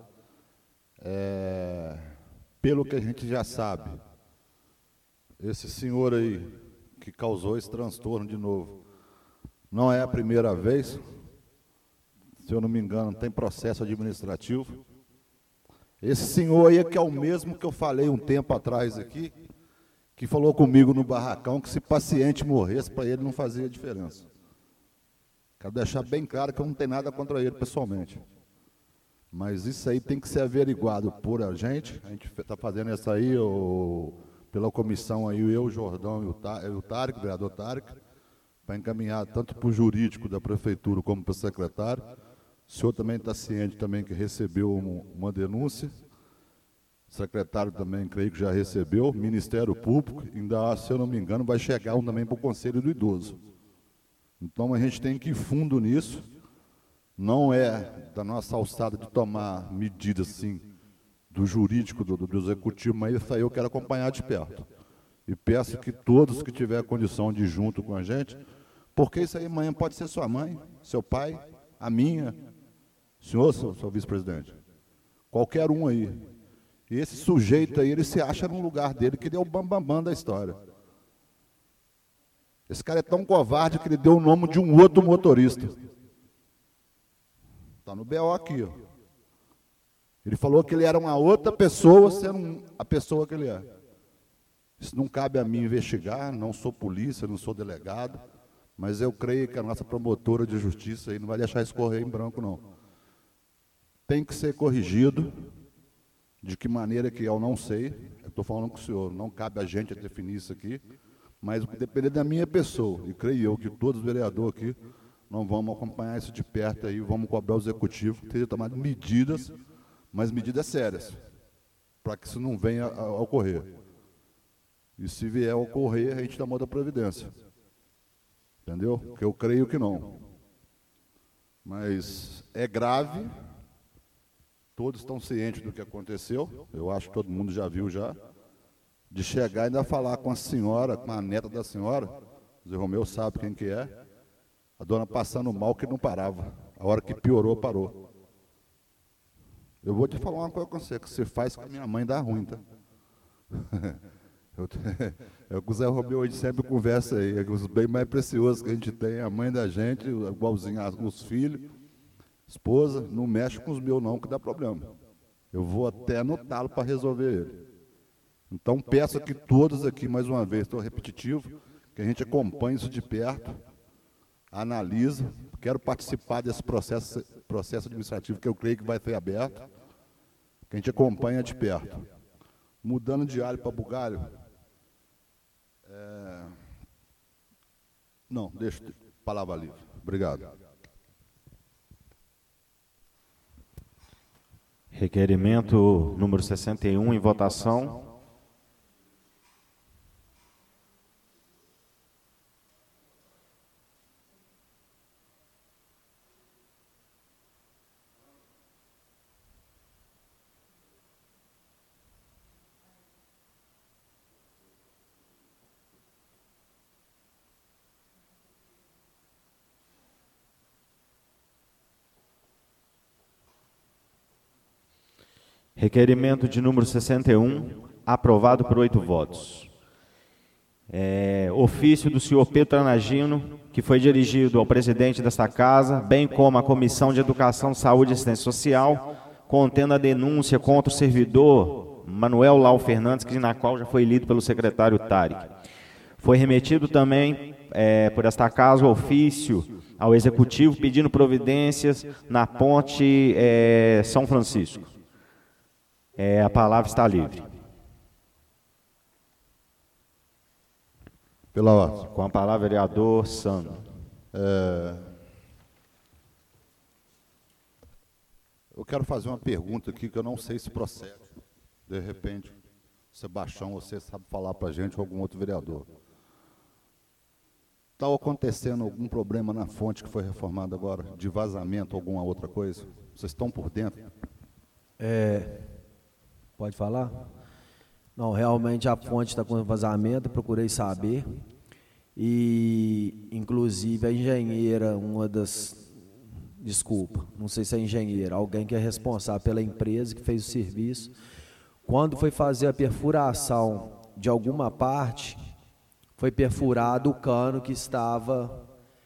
Pelo que a gente já sabe, esse senhor aí que causou esse transtorno de novo, não é a primeira vez, se eu não me engano, tem processo administrativo. Esse senhor aí é que é o mesmo que eu falei um tempo atrás aqui, que falou comigo no barracão que se paciente morresse, para ele não fazia diferença. Quero deixar bem claro que eu não tenho nada contra ele pessoalmente. Mas isso aí tem que ser averiguado por a gente está fazendo isso aí pela comissão aí, eu, o Jordão e o Tarek, o vereador Tarek, para encaminhar tanto para o jurídico da prefeitura como para o secretário. O senhor também está ciente também que recebeu uma denúncia. O secretário também, creio que já recebeu. Ministério Público, ainda, se eu não me engano, vai chegar um também para o Conselho do Idoso. Então, a gente tem que ir fundo nisso. Não é da nossa alçada de tomar medidas, assim, do jurídico, do executivo, mas isso aí eu quero acompanhar de perto. E peço que todos que tiverem condição de ir junto com a gente, porque isso aí amanhã pode ser sua mãe, seu pai, a minha, o senhor, seu vice-presidente, qualquer um aí. E esse sujeito aí, ele se acha num lugar dele, que ele é o bambambam da história. Esse cara é tão covarde que ele deu o nome de um outro motorista. Está no BO aqui, ó. Ele falou que ele era uma outra pessoa, sendo a pessoa que ele é. Isso não cabe a mim investigar, não sou polícia, não sou delegado, mas eu creio que a nossa promotora de justiça aí não vai deixar escorrer em branco, não. Tem que ser corrigido. De que maneira que eu não sei, eu estou falando com o senhor, não cabe a gente definir isso aqui, mas o que depender da minha pessoa, e creio eu que todos os vereadores aqui, não vamos acompanhar isso de perto aí, vamos cobrar o executivo, que tenha tomado medidas, mas medidas sérias, para que isso não venha a ocorrer. E se vier a ocorrer, a gente dá uma outra providência. Entendeu? Porque eu creio que não. Mas é grave, todos estão cientes do que aconteceu, eu acho que todo mundo já viu já, de chegar e ainda falar com a senhora, com a neta da senhora, o Zé Romeu sabe quem que é, a dona passando mal que não parava, a hora que piorou, parou. Eu vou te falar uma coisa com você, que você faz com a minha mãe dá ruim, tá? Eu com o Zé Romeu, a gente sempre conversa aí, é os bem mais preciosos que a gente tem, a mãe da gente, igualzinho os filhos, esposa, não mexe com os meus não, que dá problema. Eu vou até no talo para resolver ele. Então peço que todos aqui, mais uma vez, estou repetitivo, que a gente acompanhe isso de perto, analisa, quero participar desse processo administrativo que eu creio que vai ser aberto, que a gente acompanha de perto. Mudando de alho para bugalho, não, deixa, palavra livre. Obrigado. Requerimento número 61 em votação. Requerimento de número 61, aprovado por 8 votos. Ofício do senhor Pedro Tranagino, que foi dirigido ao presidente desta casa, bem como à Comissão de Educação, Saúde e Assistência Social, contendo a denúncia contra o servidor Manuel Lau Fernandes, na qual já foi lido pelo secretário Tarek. Foi remetido também, por esta casa, o ofício ao Executivo pedindo providências na ponte São Francisco. A palavra está livre. Pela ordem. Com a palavra, vereador Sandro. Eu quero fazer uma pergunta aqui que eu não sei se procede. De repente, Sebastião, você sabe falar para a gente ou algum outro vereador. Está acontecendo algum problema na fonte que foi reformada agora, de vazamento, alguma outra coisa? Vocês estão por dentro? Pode falar? Não, realmente a fonte está com vazamento, procurei saber. E, inclusive, a engenheira, desculpa, não sei se é engenheira, alguém que é responsável pela empresa que fez o serviço, quando foi fazer a perfuração de alguma parte, foi perfurado o cano que estava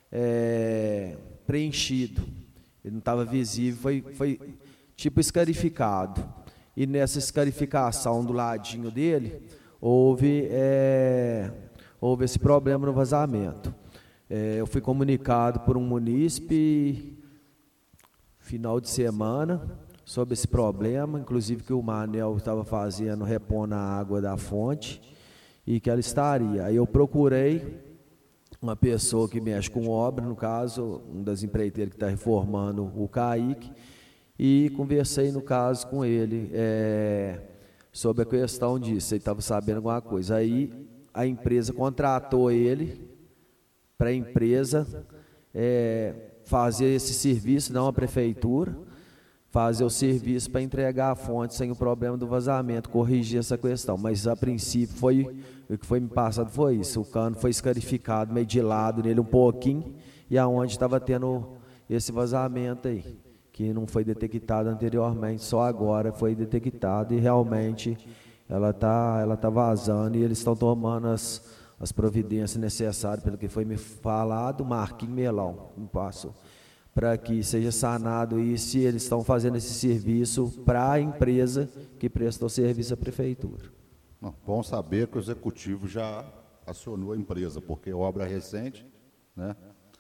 preenchido. Ele não estava visível, foi tipo escarificado. E nessa escarificação do ladinho dele, houve esse problema no vazamento. Eu fui comunicado por um munícipe, final de semana, sobre esse problema, inclusive que o Manel estava repondo a água da fonte, e que ela estaria. Aí eu procurei uma pessoa que mexe com obra, no caso, um das empreiteiras que está reformando o Kaique, e conversei, no caso, com ele sobre a questão disso, ele estava sabendo alguma coisa. Aí a empresa contratou ele para a empresa fazer esse serviço, não a prefeitura, fazer o serviço para entregar a fonte sem o problema do vazamento, corrigir essa questão. Mas, a princípio, o que foi me passado foi isso, o cano foi escarificado, meio de lado nele um pouquinho, e aonde estava tendo esse vazamento aí, que não foi detectado anteriormente, só agora foi detectado, e realmente ela tá vazando, e eles estão tomando as as providências necessárias pelo que foi me falado. Marquinhos Melão me passou, para que seja sanado e se eles estão fazendo esse serviço para a empresa que prestou serviço à prefeitura. Não, bom saber que o executivo já acionou a empresa, porque é obra recente, né?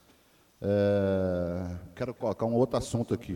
Quero colocar um outro assunto aqui.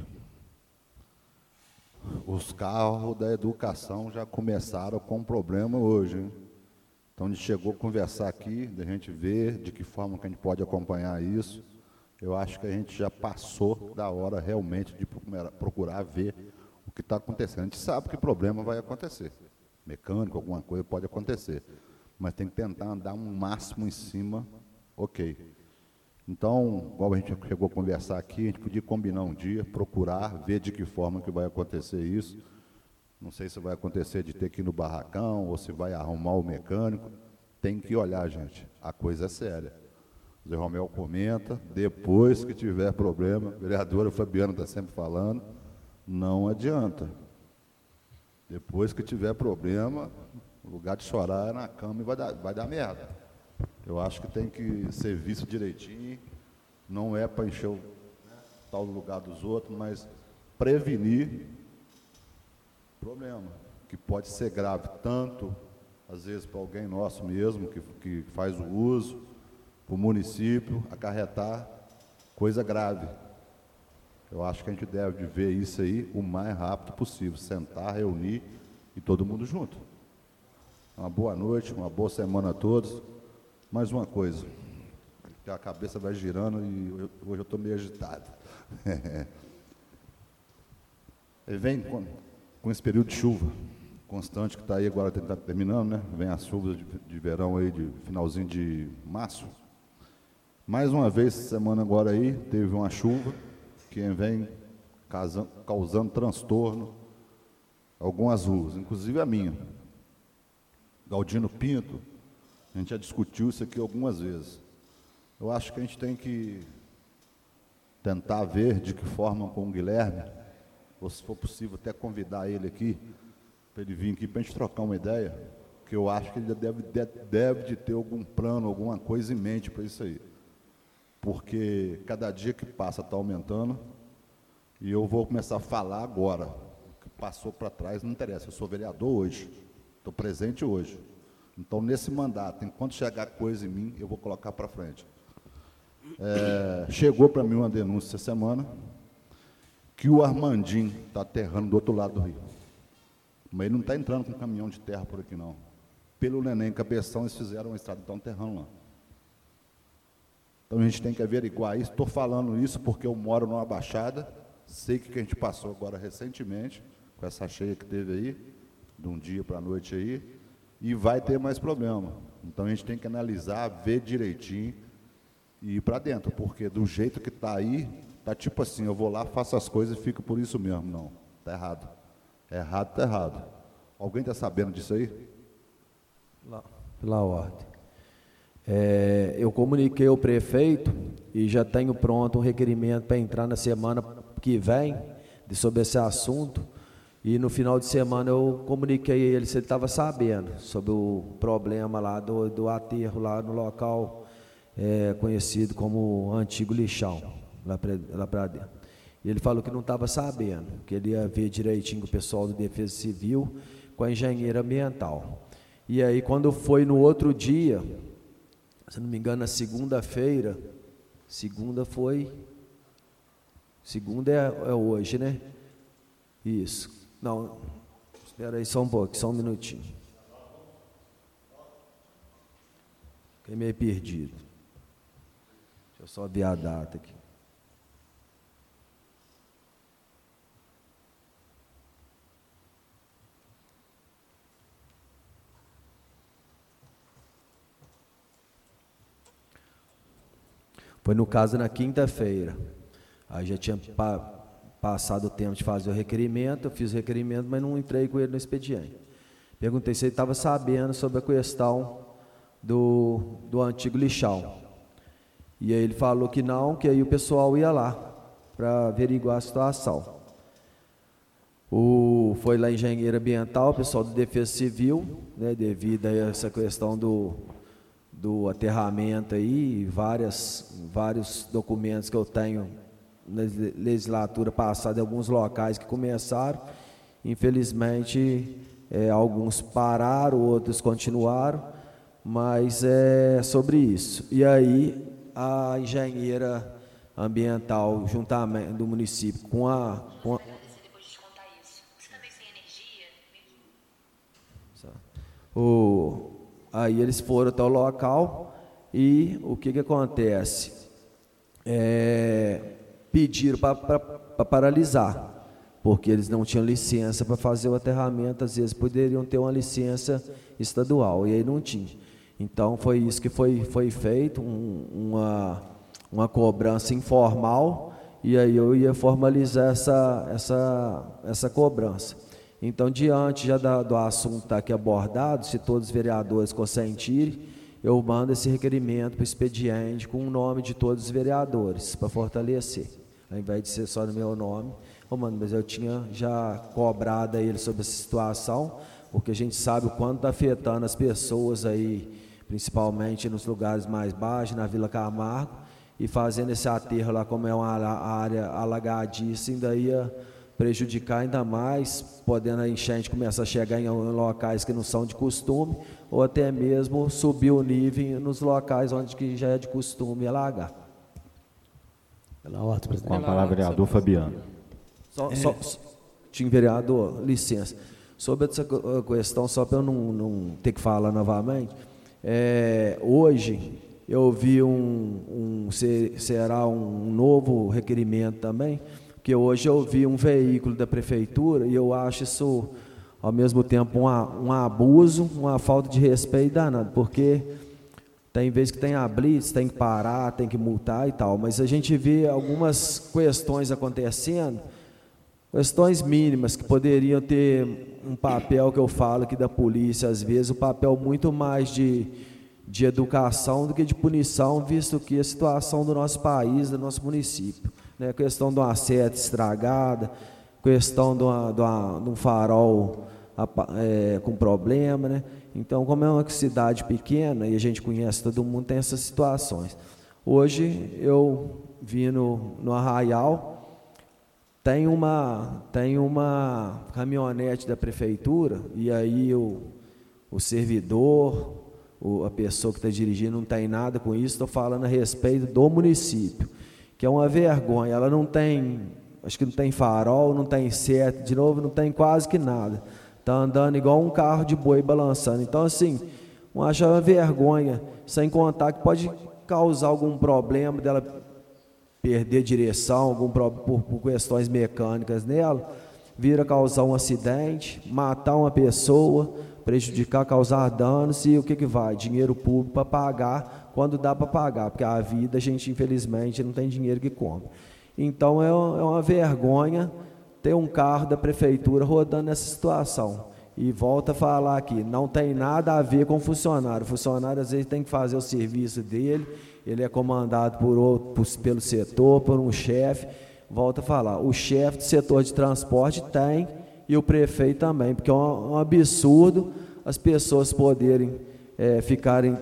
Os carros da educação já começaram com um problema hoje, hein? Então a gente chegou a conversar aqui, da gente ver de que forma que a gente pode acompanhar isso. Eu acho que a gente já passou da hora realmente de procurar ver o que está acontecendo. A gente sabe que problema vai acontecer. Mecânico, alguma coisa pode acontecer. Mas tem que tentar andar um máximo em cima, ok. Então, igual a gente chegou a conversar aqui, a gente podia combinar um dia, procurar, ver de que forma que vai acontecer isso. Não sei se vai acontecer de ter que ir no barracão ou se vai arrumar o mecânico. Tem que olhar, gente. A coisa é séria. O Zé Romel comenta, depois que tiver problema, a vereadora Fabiana está sempre falando, não adianta. Depois que tiver problema, o lugar de chorar é na cama e vai dar merda. Eu acho que tem que ser visto direitinho, não é para encher o tal lugar dos outros, mas prevenir problema, que pode ser grave, tanto, às vezes, para alguém nosso mesmo, que faz o uso, para o município, acarretar coisa grave. Eu acho que a gente deve ver isso aí o mais rápido possível, sentar, reunir e todo mundo junto. Uma boa noite, uma boa semana a todos. Mais uma coisa, que a cabeça vai girando e hoje eu estou meio agitado. Vem com esse período de chuva constante que está aí agora terminando, né? Vem as chuvas de verão aí, de finalzinho de março. Mais uma vez, essa semana agora aí, teve uma chuva que vem causando transtorno algumas ruas, inclusive a minha. Galdino Pinto, a gente já discutiu isso aqui algumas vezes. Eu acho que a gente tem que tentar ver de que forma com o Guilherme, ou se for possível até convidar ele aqui, para ele vir aqui para a gente trocar uma ideia, que eu acho que ele deve de ter algum plano, alguma coisa em mente para isso aí. Porque cada dia que passa está aumentando, e eu vou começar a falar agora. O que passou para trás não interessa, eu sou vereador hoje, estou presente hoje. Então, nesse mandato, enquanto chegar coisa em mim, eu vou colocar para frente. Chegou para mim uma denúncia essa semana, que o Armandinho está aterrando do outro lado do rio. Mas ele não está entrando com um caminhão de terra por aqui, não. Pelo Neném Cabeção, eles fizeram uma estrada, estão aterrando lá. Então, a gente tem que averiguar isso. Estou falando isso porque eu moro numa baixada, sei que a gente passou agora recentemente, com essa cheia que teve aí, de um dia para a noite aí, e vai ter mais problema. Então, a gente tem que analisar, ver direitinho e ir para dentro, porque do jeito que está aí, está tipo assim, eu vou lá, faço as coisas e fico por isso mesmo. Não, está errado. Errado, está errado. Alguém está sabendo disso aí? Pela ordem. Eu comuniquei ao prefeito e já tenho pronto um requerimento para entrar na semana que vem sobre esse assunto. E no final de semana eu comuniquei a ele se ele estava sabendo sobre o problema lá do aterro lá no local conhecido como Antigo Lixão, lá para dentro. E ele falou que não estava sabendo, que ele ia ver direitinho com o pessoal do Defesa Civil, com a engenheira ambiental. E aí, quando foi no outro dia, se não me engano, na segunda-feira, segunda é hoje, né? Isso. Não, espera aí só um pouco, só um minutinho. Fiquei meio perdido. Deixa eu só ver a data aqui. Foi no caso na quinta-feira. Aí já tinha passado o tempo de fazer o requerimento, eu fiz o requerimento, mas não entrei com ele no expediente. Perguntei se ele estava sabendo sobre a questão do Antigo Lixão. E aí ele falou que não, que aí o pessoal ia lá para averiguar a situação. Foi lá engenheiro ambiental, o pessoal do Defesa Civil, né, devido a essa questão do do aterramento aí, vários documentos que eu tenho na legislatura passada, alguns locais que começaram, infelizmente alguns pararam, outros continuaram, mas é sobre isso. E aí a engenheira ambiental juntamente do município com a aí eles foram até o local e o que acontece? Pediram para paralisar, porque eles não tinham licença para fazer o aterramento, às vezes poderiam ter uma licença estadual, e aí não tinha. Então foi isso que foi feito, uma cobrança informal, e aí eu ia formalizar essa cobrança. Então, diante já do assunto estar aqui abordado, se todos os vereadores consentirem, eu mando esse requerimento para o expediente com o nome de todos os vereadores, para fortalecer. Ao invés de ser só no meu nome, mas eu tinha já cobrado a ele sobre essa situação, porque a gente sabe o quanto está afetando as pessoas aí, principalmente nos lugares mais baixos, na Vila Camargo, e fazendo esse aterro lá, como é uma área alagadiça, ainda ia prejudicar ainda mais, podendo a enchente começar a chegar em locais que não são de costume, ou até mesmo subir o nível nos locais onde que já é de costume alagar. Pela ordem, presidente. Com a palavra, vereador Fabiano. Tinha vereador, licença. Sobre essa questão, só para eu não ter que falar novamente, hoje eu vi será um novo requerimento também, porque hoje eu vi um veículo da prefeitura e eu acho isso, ao mesmo tempo, um abuso, uma falta de respeito danado, porque tem vezes que tem a blitz, tem que parar, tem que multar e tal, mas a gente vê algumas questões acontecendo, questões mínimas que poderiam ter um papel, que eu falo aqui da polícia, às vezes, um papel muito mais de educação do que de punição, visto que a situação do nosso país, do nosso município, né, questão de uma seta estragada, questão de um farol com problema, né? Então, como é uma cidade pequena e a gente conhece todo mundo, tem essas situações. Hoje eu vi no Arraial, tem uma caminhonete da prefeitura, e aí o servidor, a pessoa que está dirigindo não tem nada com isso, estou falando a respeito do município, que é uma vergonha. Ela não tem, acho que não tem farol, não tem seta, de novo, não tem quase que nada. Está andando igual um carro de boi balançando. Então, assim, eu acho uma vergonha, sem contar que pode causar algum problema dela perder direção, por questões mecânicas nela, vir a causar um acidente, matar uma pessoa, prejudicar, causar danos, e o que vai? Dinheiro público para pagar, quando dá para pagar, porque a vida a gente, infelizmente, não tem dinheiro que compra. Então, é uma vergonha ter um carro da prefeitura rodando nessa situação. E volta a falar aqui, não tem nada a ver com o funcionário. O funcionário, às vezes, tem que fazer o serviço dele, ele é comandado pelo setor, por um chefe. Volta a falar, o chefe do setor de transporte tem, e o prefeito também, porque é um absurdo as pessoas poderem ficarem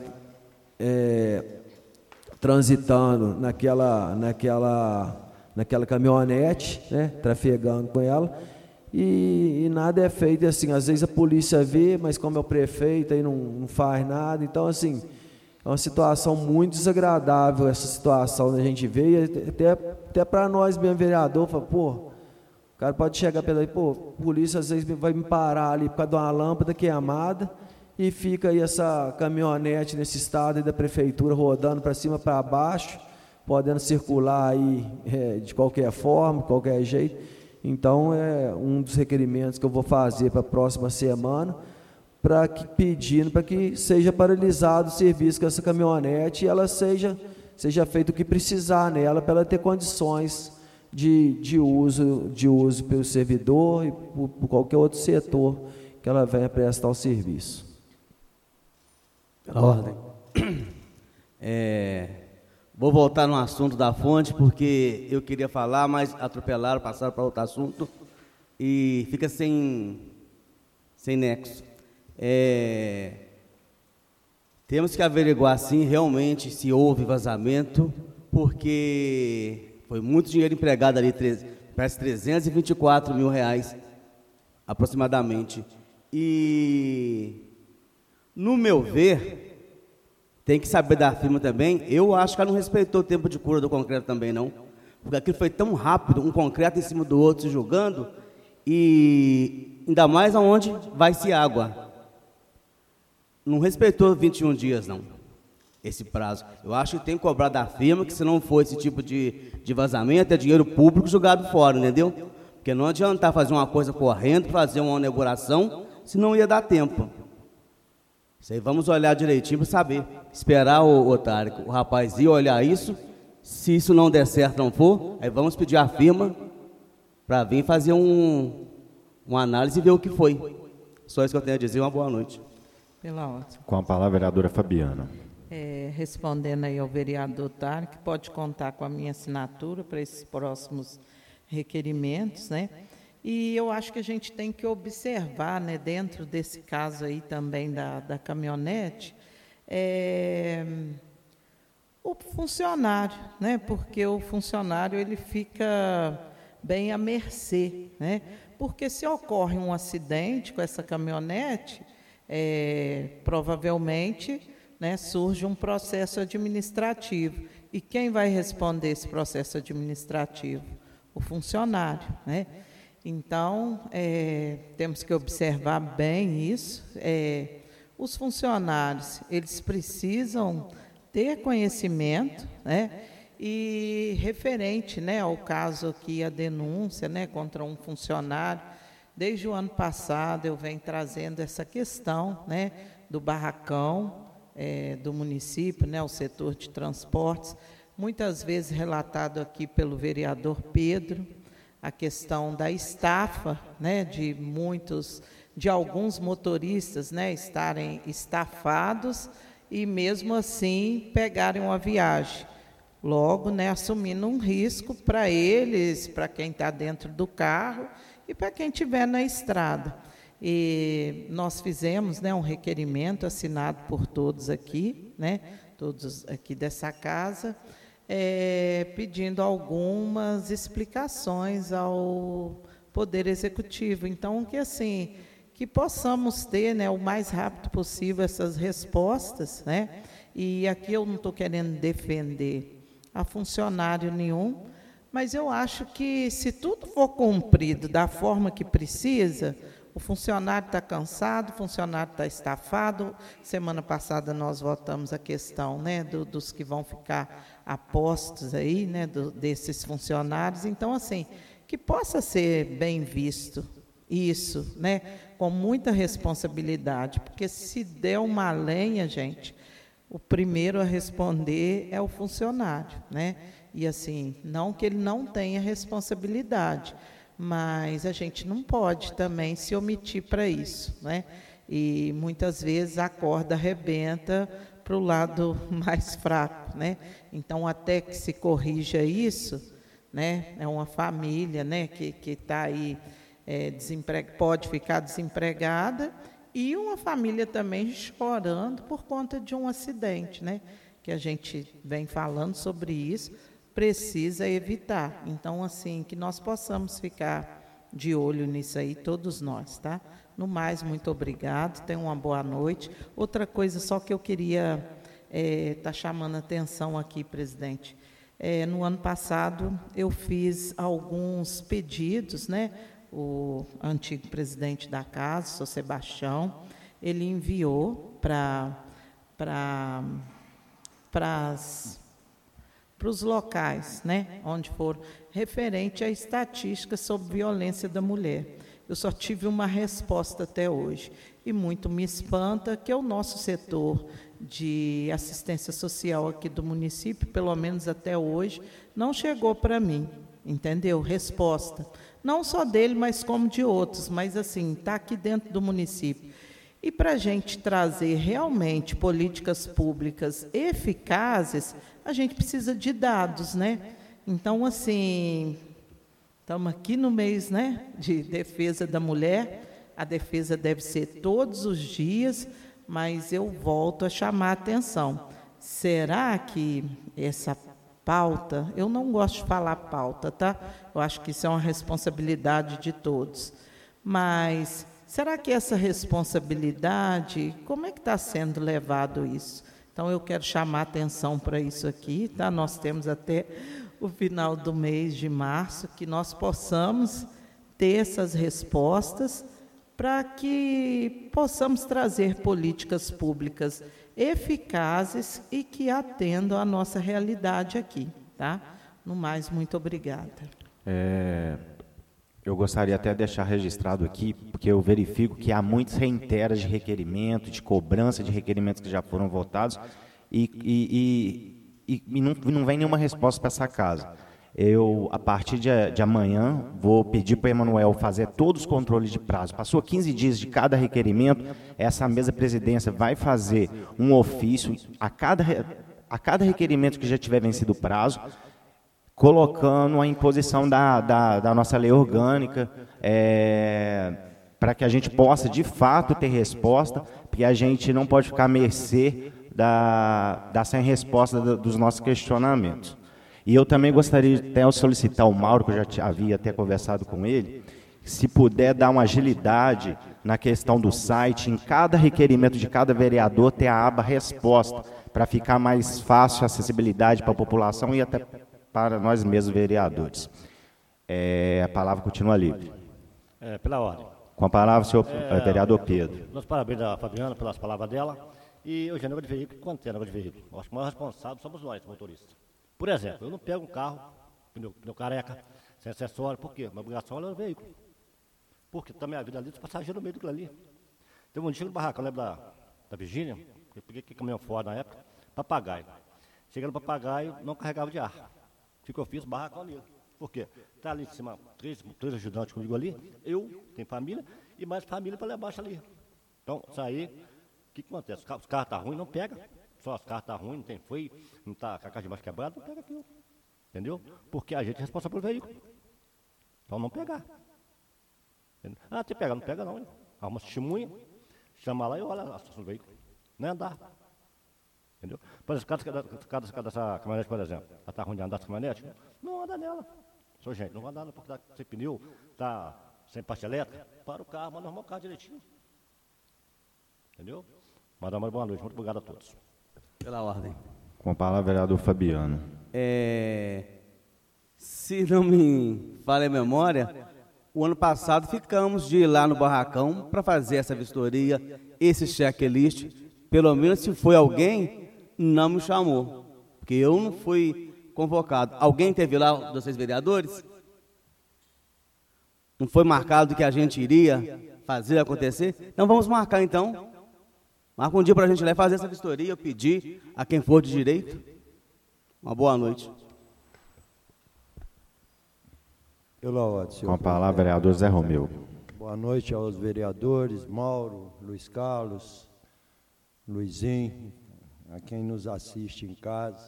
transitando naquela caminhonete, né, trafegando com ela, e nada é feito assim. Às vezes a polícia vê, mas como é o prefeito, aí não faz nada. Então, assim, é uma situação muito desagradável, essa situação da gente vê, e até para nós mesmo, vereador, fala, pô, o cara pode chegar pela aí, pô, a polícia às vezes vai me parar ali por causa de uma lâmpada queimada, e fica aí essa caminhonete nesse estado aí da prefeitura rodando para cima, para baixo, podendo circular aí de qualquer forma, de qualquer jeito. Então, é um dos requerimentos que eu vou fazer para a próxima semana, pedindo para que seja paralisado o serviço com essa caminhonete, e ela seja feito o que precisar nela, para ela ter condições de uso pelo servidor e por qualquer outro setor que ela venha prestar o serviço. Pela ordem. Vou voltar no assunto da fonte, porque eu queria falar, mas atropelaram, passaram para outro assunto, e fica sem nexo. Temos que averiguar, sim, realmente, se houve vazamento, porque foi muito dinheiro empregado ali, parece 324 mil reais, aproximadamente. E, no meu ver, tem que saber da firma também, eu acho que ela não respeitou o tempo de cura do concreto também, não. Porque aquilo foi tão rápido, um concreto em cima do outro se jogando, e ainda mais aonde vai-se água. Não respeitou 21 dias, não, esse prazo. Eu acho que tem que cobrar da firma, que se não for esse tipo de vazamento, é dinheiro público jogado fora, entendeu? Porque não adianta fazer uma coisa correndo, fazer uma inauguração, se não ia dar tempo. Isso aí vamos olhar direitinho para saber. Esperar o Tarek, o rapaz ir olhar isso. Se isso não der certo, não for, aí vamos pedir à firma para vir fazer uma análise e ver o que foi. Só isso que eu tenho a dizer. Uma boa noite. Pela ordem. Com a palavra, a vereadora Fabiana. Respondendo aí ao vereador Tarek, pode contar com a minha assinatura para esses próximos requerimentos, né? E eu acho que a gente tem que observar, né, dentro desse caso aí também da caminhonete, o funcionário, né? Porque o funcionário ele fica bem à mercê, né? Porque se ocorre um acidente com essa caminhonete, provavelmente, né, surge um processo administrativo. E quem vai responder esse processo administrativo? O funcionário, né? Então, temos que observar bem isso. Os funcionários, eles precisam ter conhecimento, né? E referente, né, ao caso aqui, a denúncia, né, contra um funcionário, desde o ano passado eu venho trazendo essa questão, né, do barracão do município, né, o setor de transportes, muitas vezes relatado aqui pelo vereador Pedro, a questão da estafa, né, de alguns motoristas, né, estarem estafados e mesmo assim pegarem uma viagem, logo, né, assumindo um risco para eles, para quem está dentro do carro e para quem estiver na estrada. E nós fizemos, né, um requerimento assinado por todos aqui, né, todos aqui dessa casa, pedindo algumas explicações ao Poder Executivo. Então, que possamos ter, né, o mais rápido possível essas respostas, né? E aqui eu não estou querendo defender a funcionário nenhum, mas eu acho que se tudo for cumprido da forma que precisa, o funcionário está cansado, o funcionário está estafado. Semana passada nós votamos a questão, né, dos que vão ficar a postos aí, né, desses funcionários. Então, que possa ser bem visto isso, né, com muita responsabilidade, porque se der uma lenha, gente, o primeiro a responder é o funcionário, né? E não que ele não tenha responsabilidade, mas a gente não pode também se omitir para isso, né? E muitas vezes a corda arrebenta para o lado mais fraco, né? Então, até que se corrija isso, né? É uma família, né, que está aí pode ficar desempregada, e uma família também chorando por conta de um acidente, né? Que a gente vem falando sobre isso, precisa evitar. Então, que nós possamos ficar de olho nisso aí, todos nós, tá? No mais, muito obrigado, tenham uma boa noite. Outra coisa só que eu queria estar chamando a atenção aqui, presidente. No ano passado, eu fiz alguns pedidos, né? O antigo presidente da casa, o Sr. Sebastião, ele enviou para os locais, né, onde for referente à estatística sobre violência da mulher. Eu só tive uma resposta até hoje, e muito me espanta que o nosso setor de assistência social aqui do município, pelo menos até hoje, não chegou para mim, entendeu? Resposta. Não só dele, mas como de outros, mas está aqui dentro do município. E para a gente trazer realmente políticas públicas eficazes, a gente precisa de dados, né? Então, estamos aqui no mês, né, de defesa da mulher. A defesa deve ser todos os dias, mas eu volto a chamar a atenção. Será que essa pauta, eu não gosto de falar pauta, tá? Eu acho que isso é uma responsabilidade de todos. Mas será que essa responsabilidade, como é que está sendo levado isso? Então, eu quero chamar a atenção para isso aqui, tá? Nós temos até o final do mês de março, que nós possamos ter essas respostas para que possamos trazer políticas públicas eficazes e que atendam à nossa realidade aqui, tá? No mais, muito obrigada. Eu gostaria até de deixar registrado aqui, porque eu verifico que há muitos reiteros de requerimento, de cobrança de requerimentos que já foram votados e não vem nenhuma resposta para essa casa. Eu, a partir de amanhã, vou pedir para o Emanuel fazer todos os controles de prazo. Passou 15 dias de cada requerimento, essa mesa presidência vai fazer um ofício a cada requerimento que já tiver vencido o prazo, colocando a imposição da nossa lei orgânica, para que a gente possa, de fato, ter resposta, porque a gente não pode ficar à mercê da sem resposta dos nossos questionamentos. E eu também gostaria de até solicitar ao Mauro, que eu já havia até conversado com ele, se puder dar uma agilidade na questão do site, em cada requerimento de cada vereador ter a aba resposta, para ficar mais fácil a acessibilidade para a população e até para nós mesmos vereadores. A palavra continua livre. Pela ordem. Com a palavra, senhor vereador Pedro. Meus parabéns à Fabiana pelas palavras dela. E hoje é negócio de veículo, quanto é negócio de veículo? Eu acho que o maior responsável somos nós, motoristas. Por exemplo, eu não pego um carro, pneu careca, sem acessório, por quê? Minha obrigação é olhar o veículo. Porque tá minha vida ali, os passageiros no meio daquilo ali. Teve um dia no barracão, lembra da Virgínia? Eu peguei aquele caminhão fora na época, papagaio. Cheguei no papagaio, não carregava de ar. O que eu fiz? Barracão ali. Por quê? Está ali em cima, três ajudantes comigo ali, eu, tenho família, e mais família para lá embaixo ali. Então, saí, o que acontece? Os carros estão ruins, não pega. Só os carros estão ruins, não tem freio, não está com a caixa de baixo quebrada, não pega aquilo. Entendeu? Porque a gente é responsável pelo veículo. Então, não pegar. Entendeu? Tem que pegar, não pega não. Arruma testemunha, chama lá e olha a situação do veículo. Não é andar. Entendeu? Por exemplo, cada dessa caminhonete, por exemplo, ela está ruim de andar essa caminhonete, não anda nela. Sou gente, não vai andar porque está sem pneu, está sem parte elétrica, para o carro, manda arrumar o carro direitinho. Entendeu? Manda uma boa noite, muito obrigado a todos. Pela ordem. Com a palavra, vereador Fabiano. Se não me falha a memória, o ano passado ficamos de ir lá no barracão para fazer essa vistoria, esse checklist. Pelo menos se foi alguém, não me chamou, porque eu não fui convocado. Alguém teve lá, dos 6 vereadores? Não foi marcado que a gente iria fazer acontecer? Então vamos marcar então. Marca um dia para a gente lá fazer essa vistoria, eu pedir a quem for de direito. Uma boa noite. Com a palavra, vereador Zé Romeu. Boa noite aos vereadores, Mauro, Luiz Carlos, Luizinho, a quem nos assiste em casa.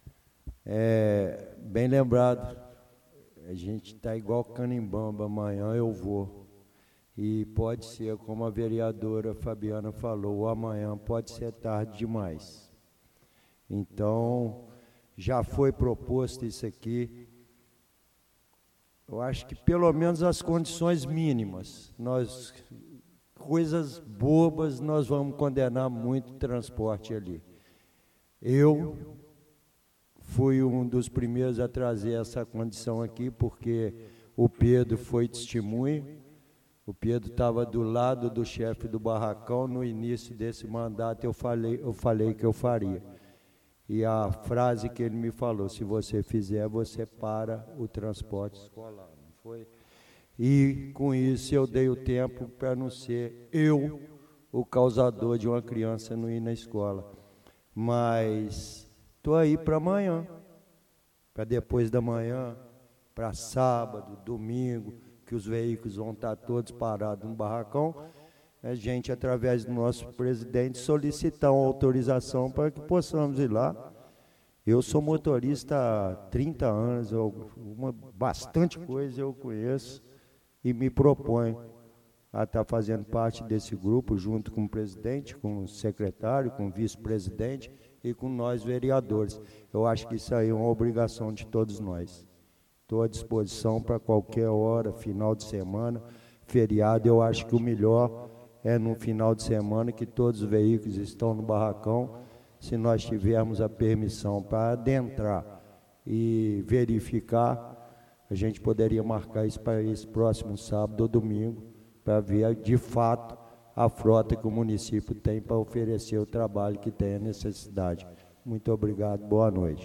Bem lembrado, a gente está igual Canimbamba, amanhã eu vou. E pode ser, como a vereadora Fabiana falou, amanhã pode ser tarde demais. Então, já foi proposto isso aqui. Eu acho que pelo menos as condições mínimas, coisas bobas, nós vamos condenar muito transporte ali. Eu fui um dos primeiros a trazer essa condição aqui, porque o Pedro foi testemunha. O Pedro estava do lado do chefe do barracão. No início desse mandato eu falei que eu faria. E a frase que ele me falou: se você fizer, você para o transporte escolar. Não foi? E com isso eu dei o tempo para não ser eu o causador de uma criança não ir na escola. Mas estou aí para amanhã, para depois da manhã, para sábado, domingo, que os veículos vão estar todos parados no barracão. A gente, através do nosso presidente, solicitar uma autorização para que possamos ir lá. Eu sou motorista há 30 anos, bastante coisa eu conheço e me proponho a estar fazendo parte desse grupo, junto com o presidente, com o secretário, com o vice-presidente e com nós vereadores. Eu acho que isso aí é uma obrigação de todos nós. Estou à disposição para qualquer hora, final de semana, feriado. Eu acho que o melhor é no final de semana, que todos os veículos estão no barracão. Se nós tivermos a permissão para adentrar e verificar, a gente poderia marcar isso para esse próximo sábado ou domingo, para ver de fato a frota que o município tem para oferecer o trabalho que tem a necessidade. Muito obrigado, boa noite.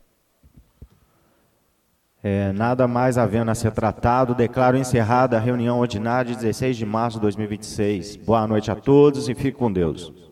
Nada mais havendo a ser tratado, declaro encerrada a reunião ordinária de 16 de março de 2026. Boa noite a todos e fique com Deus.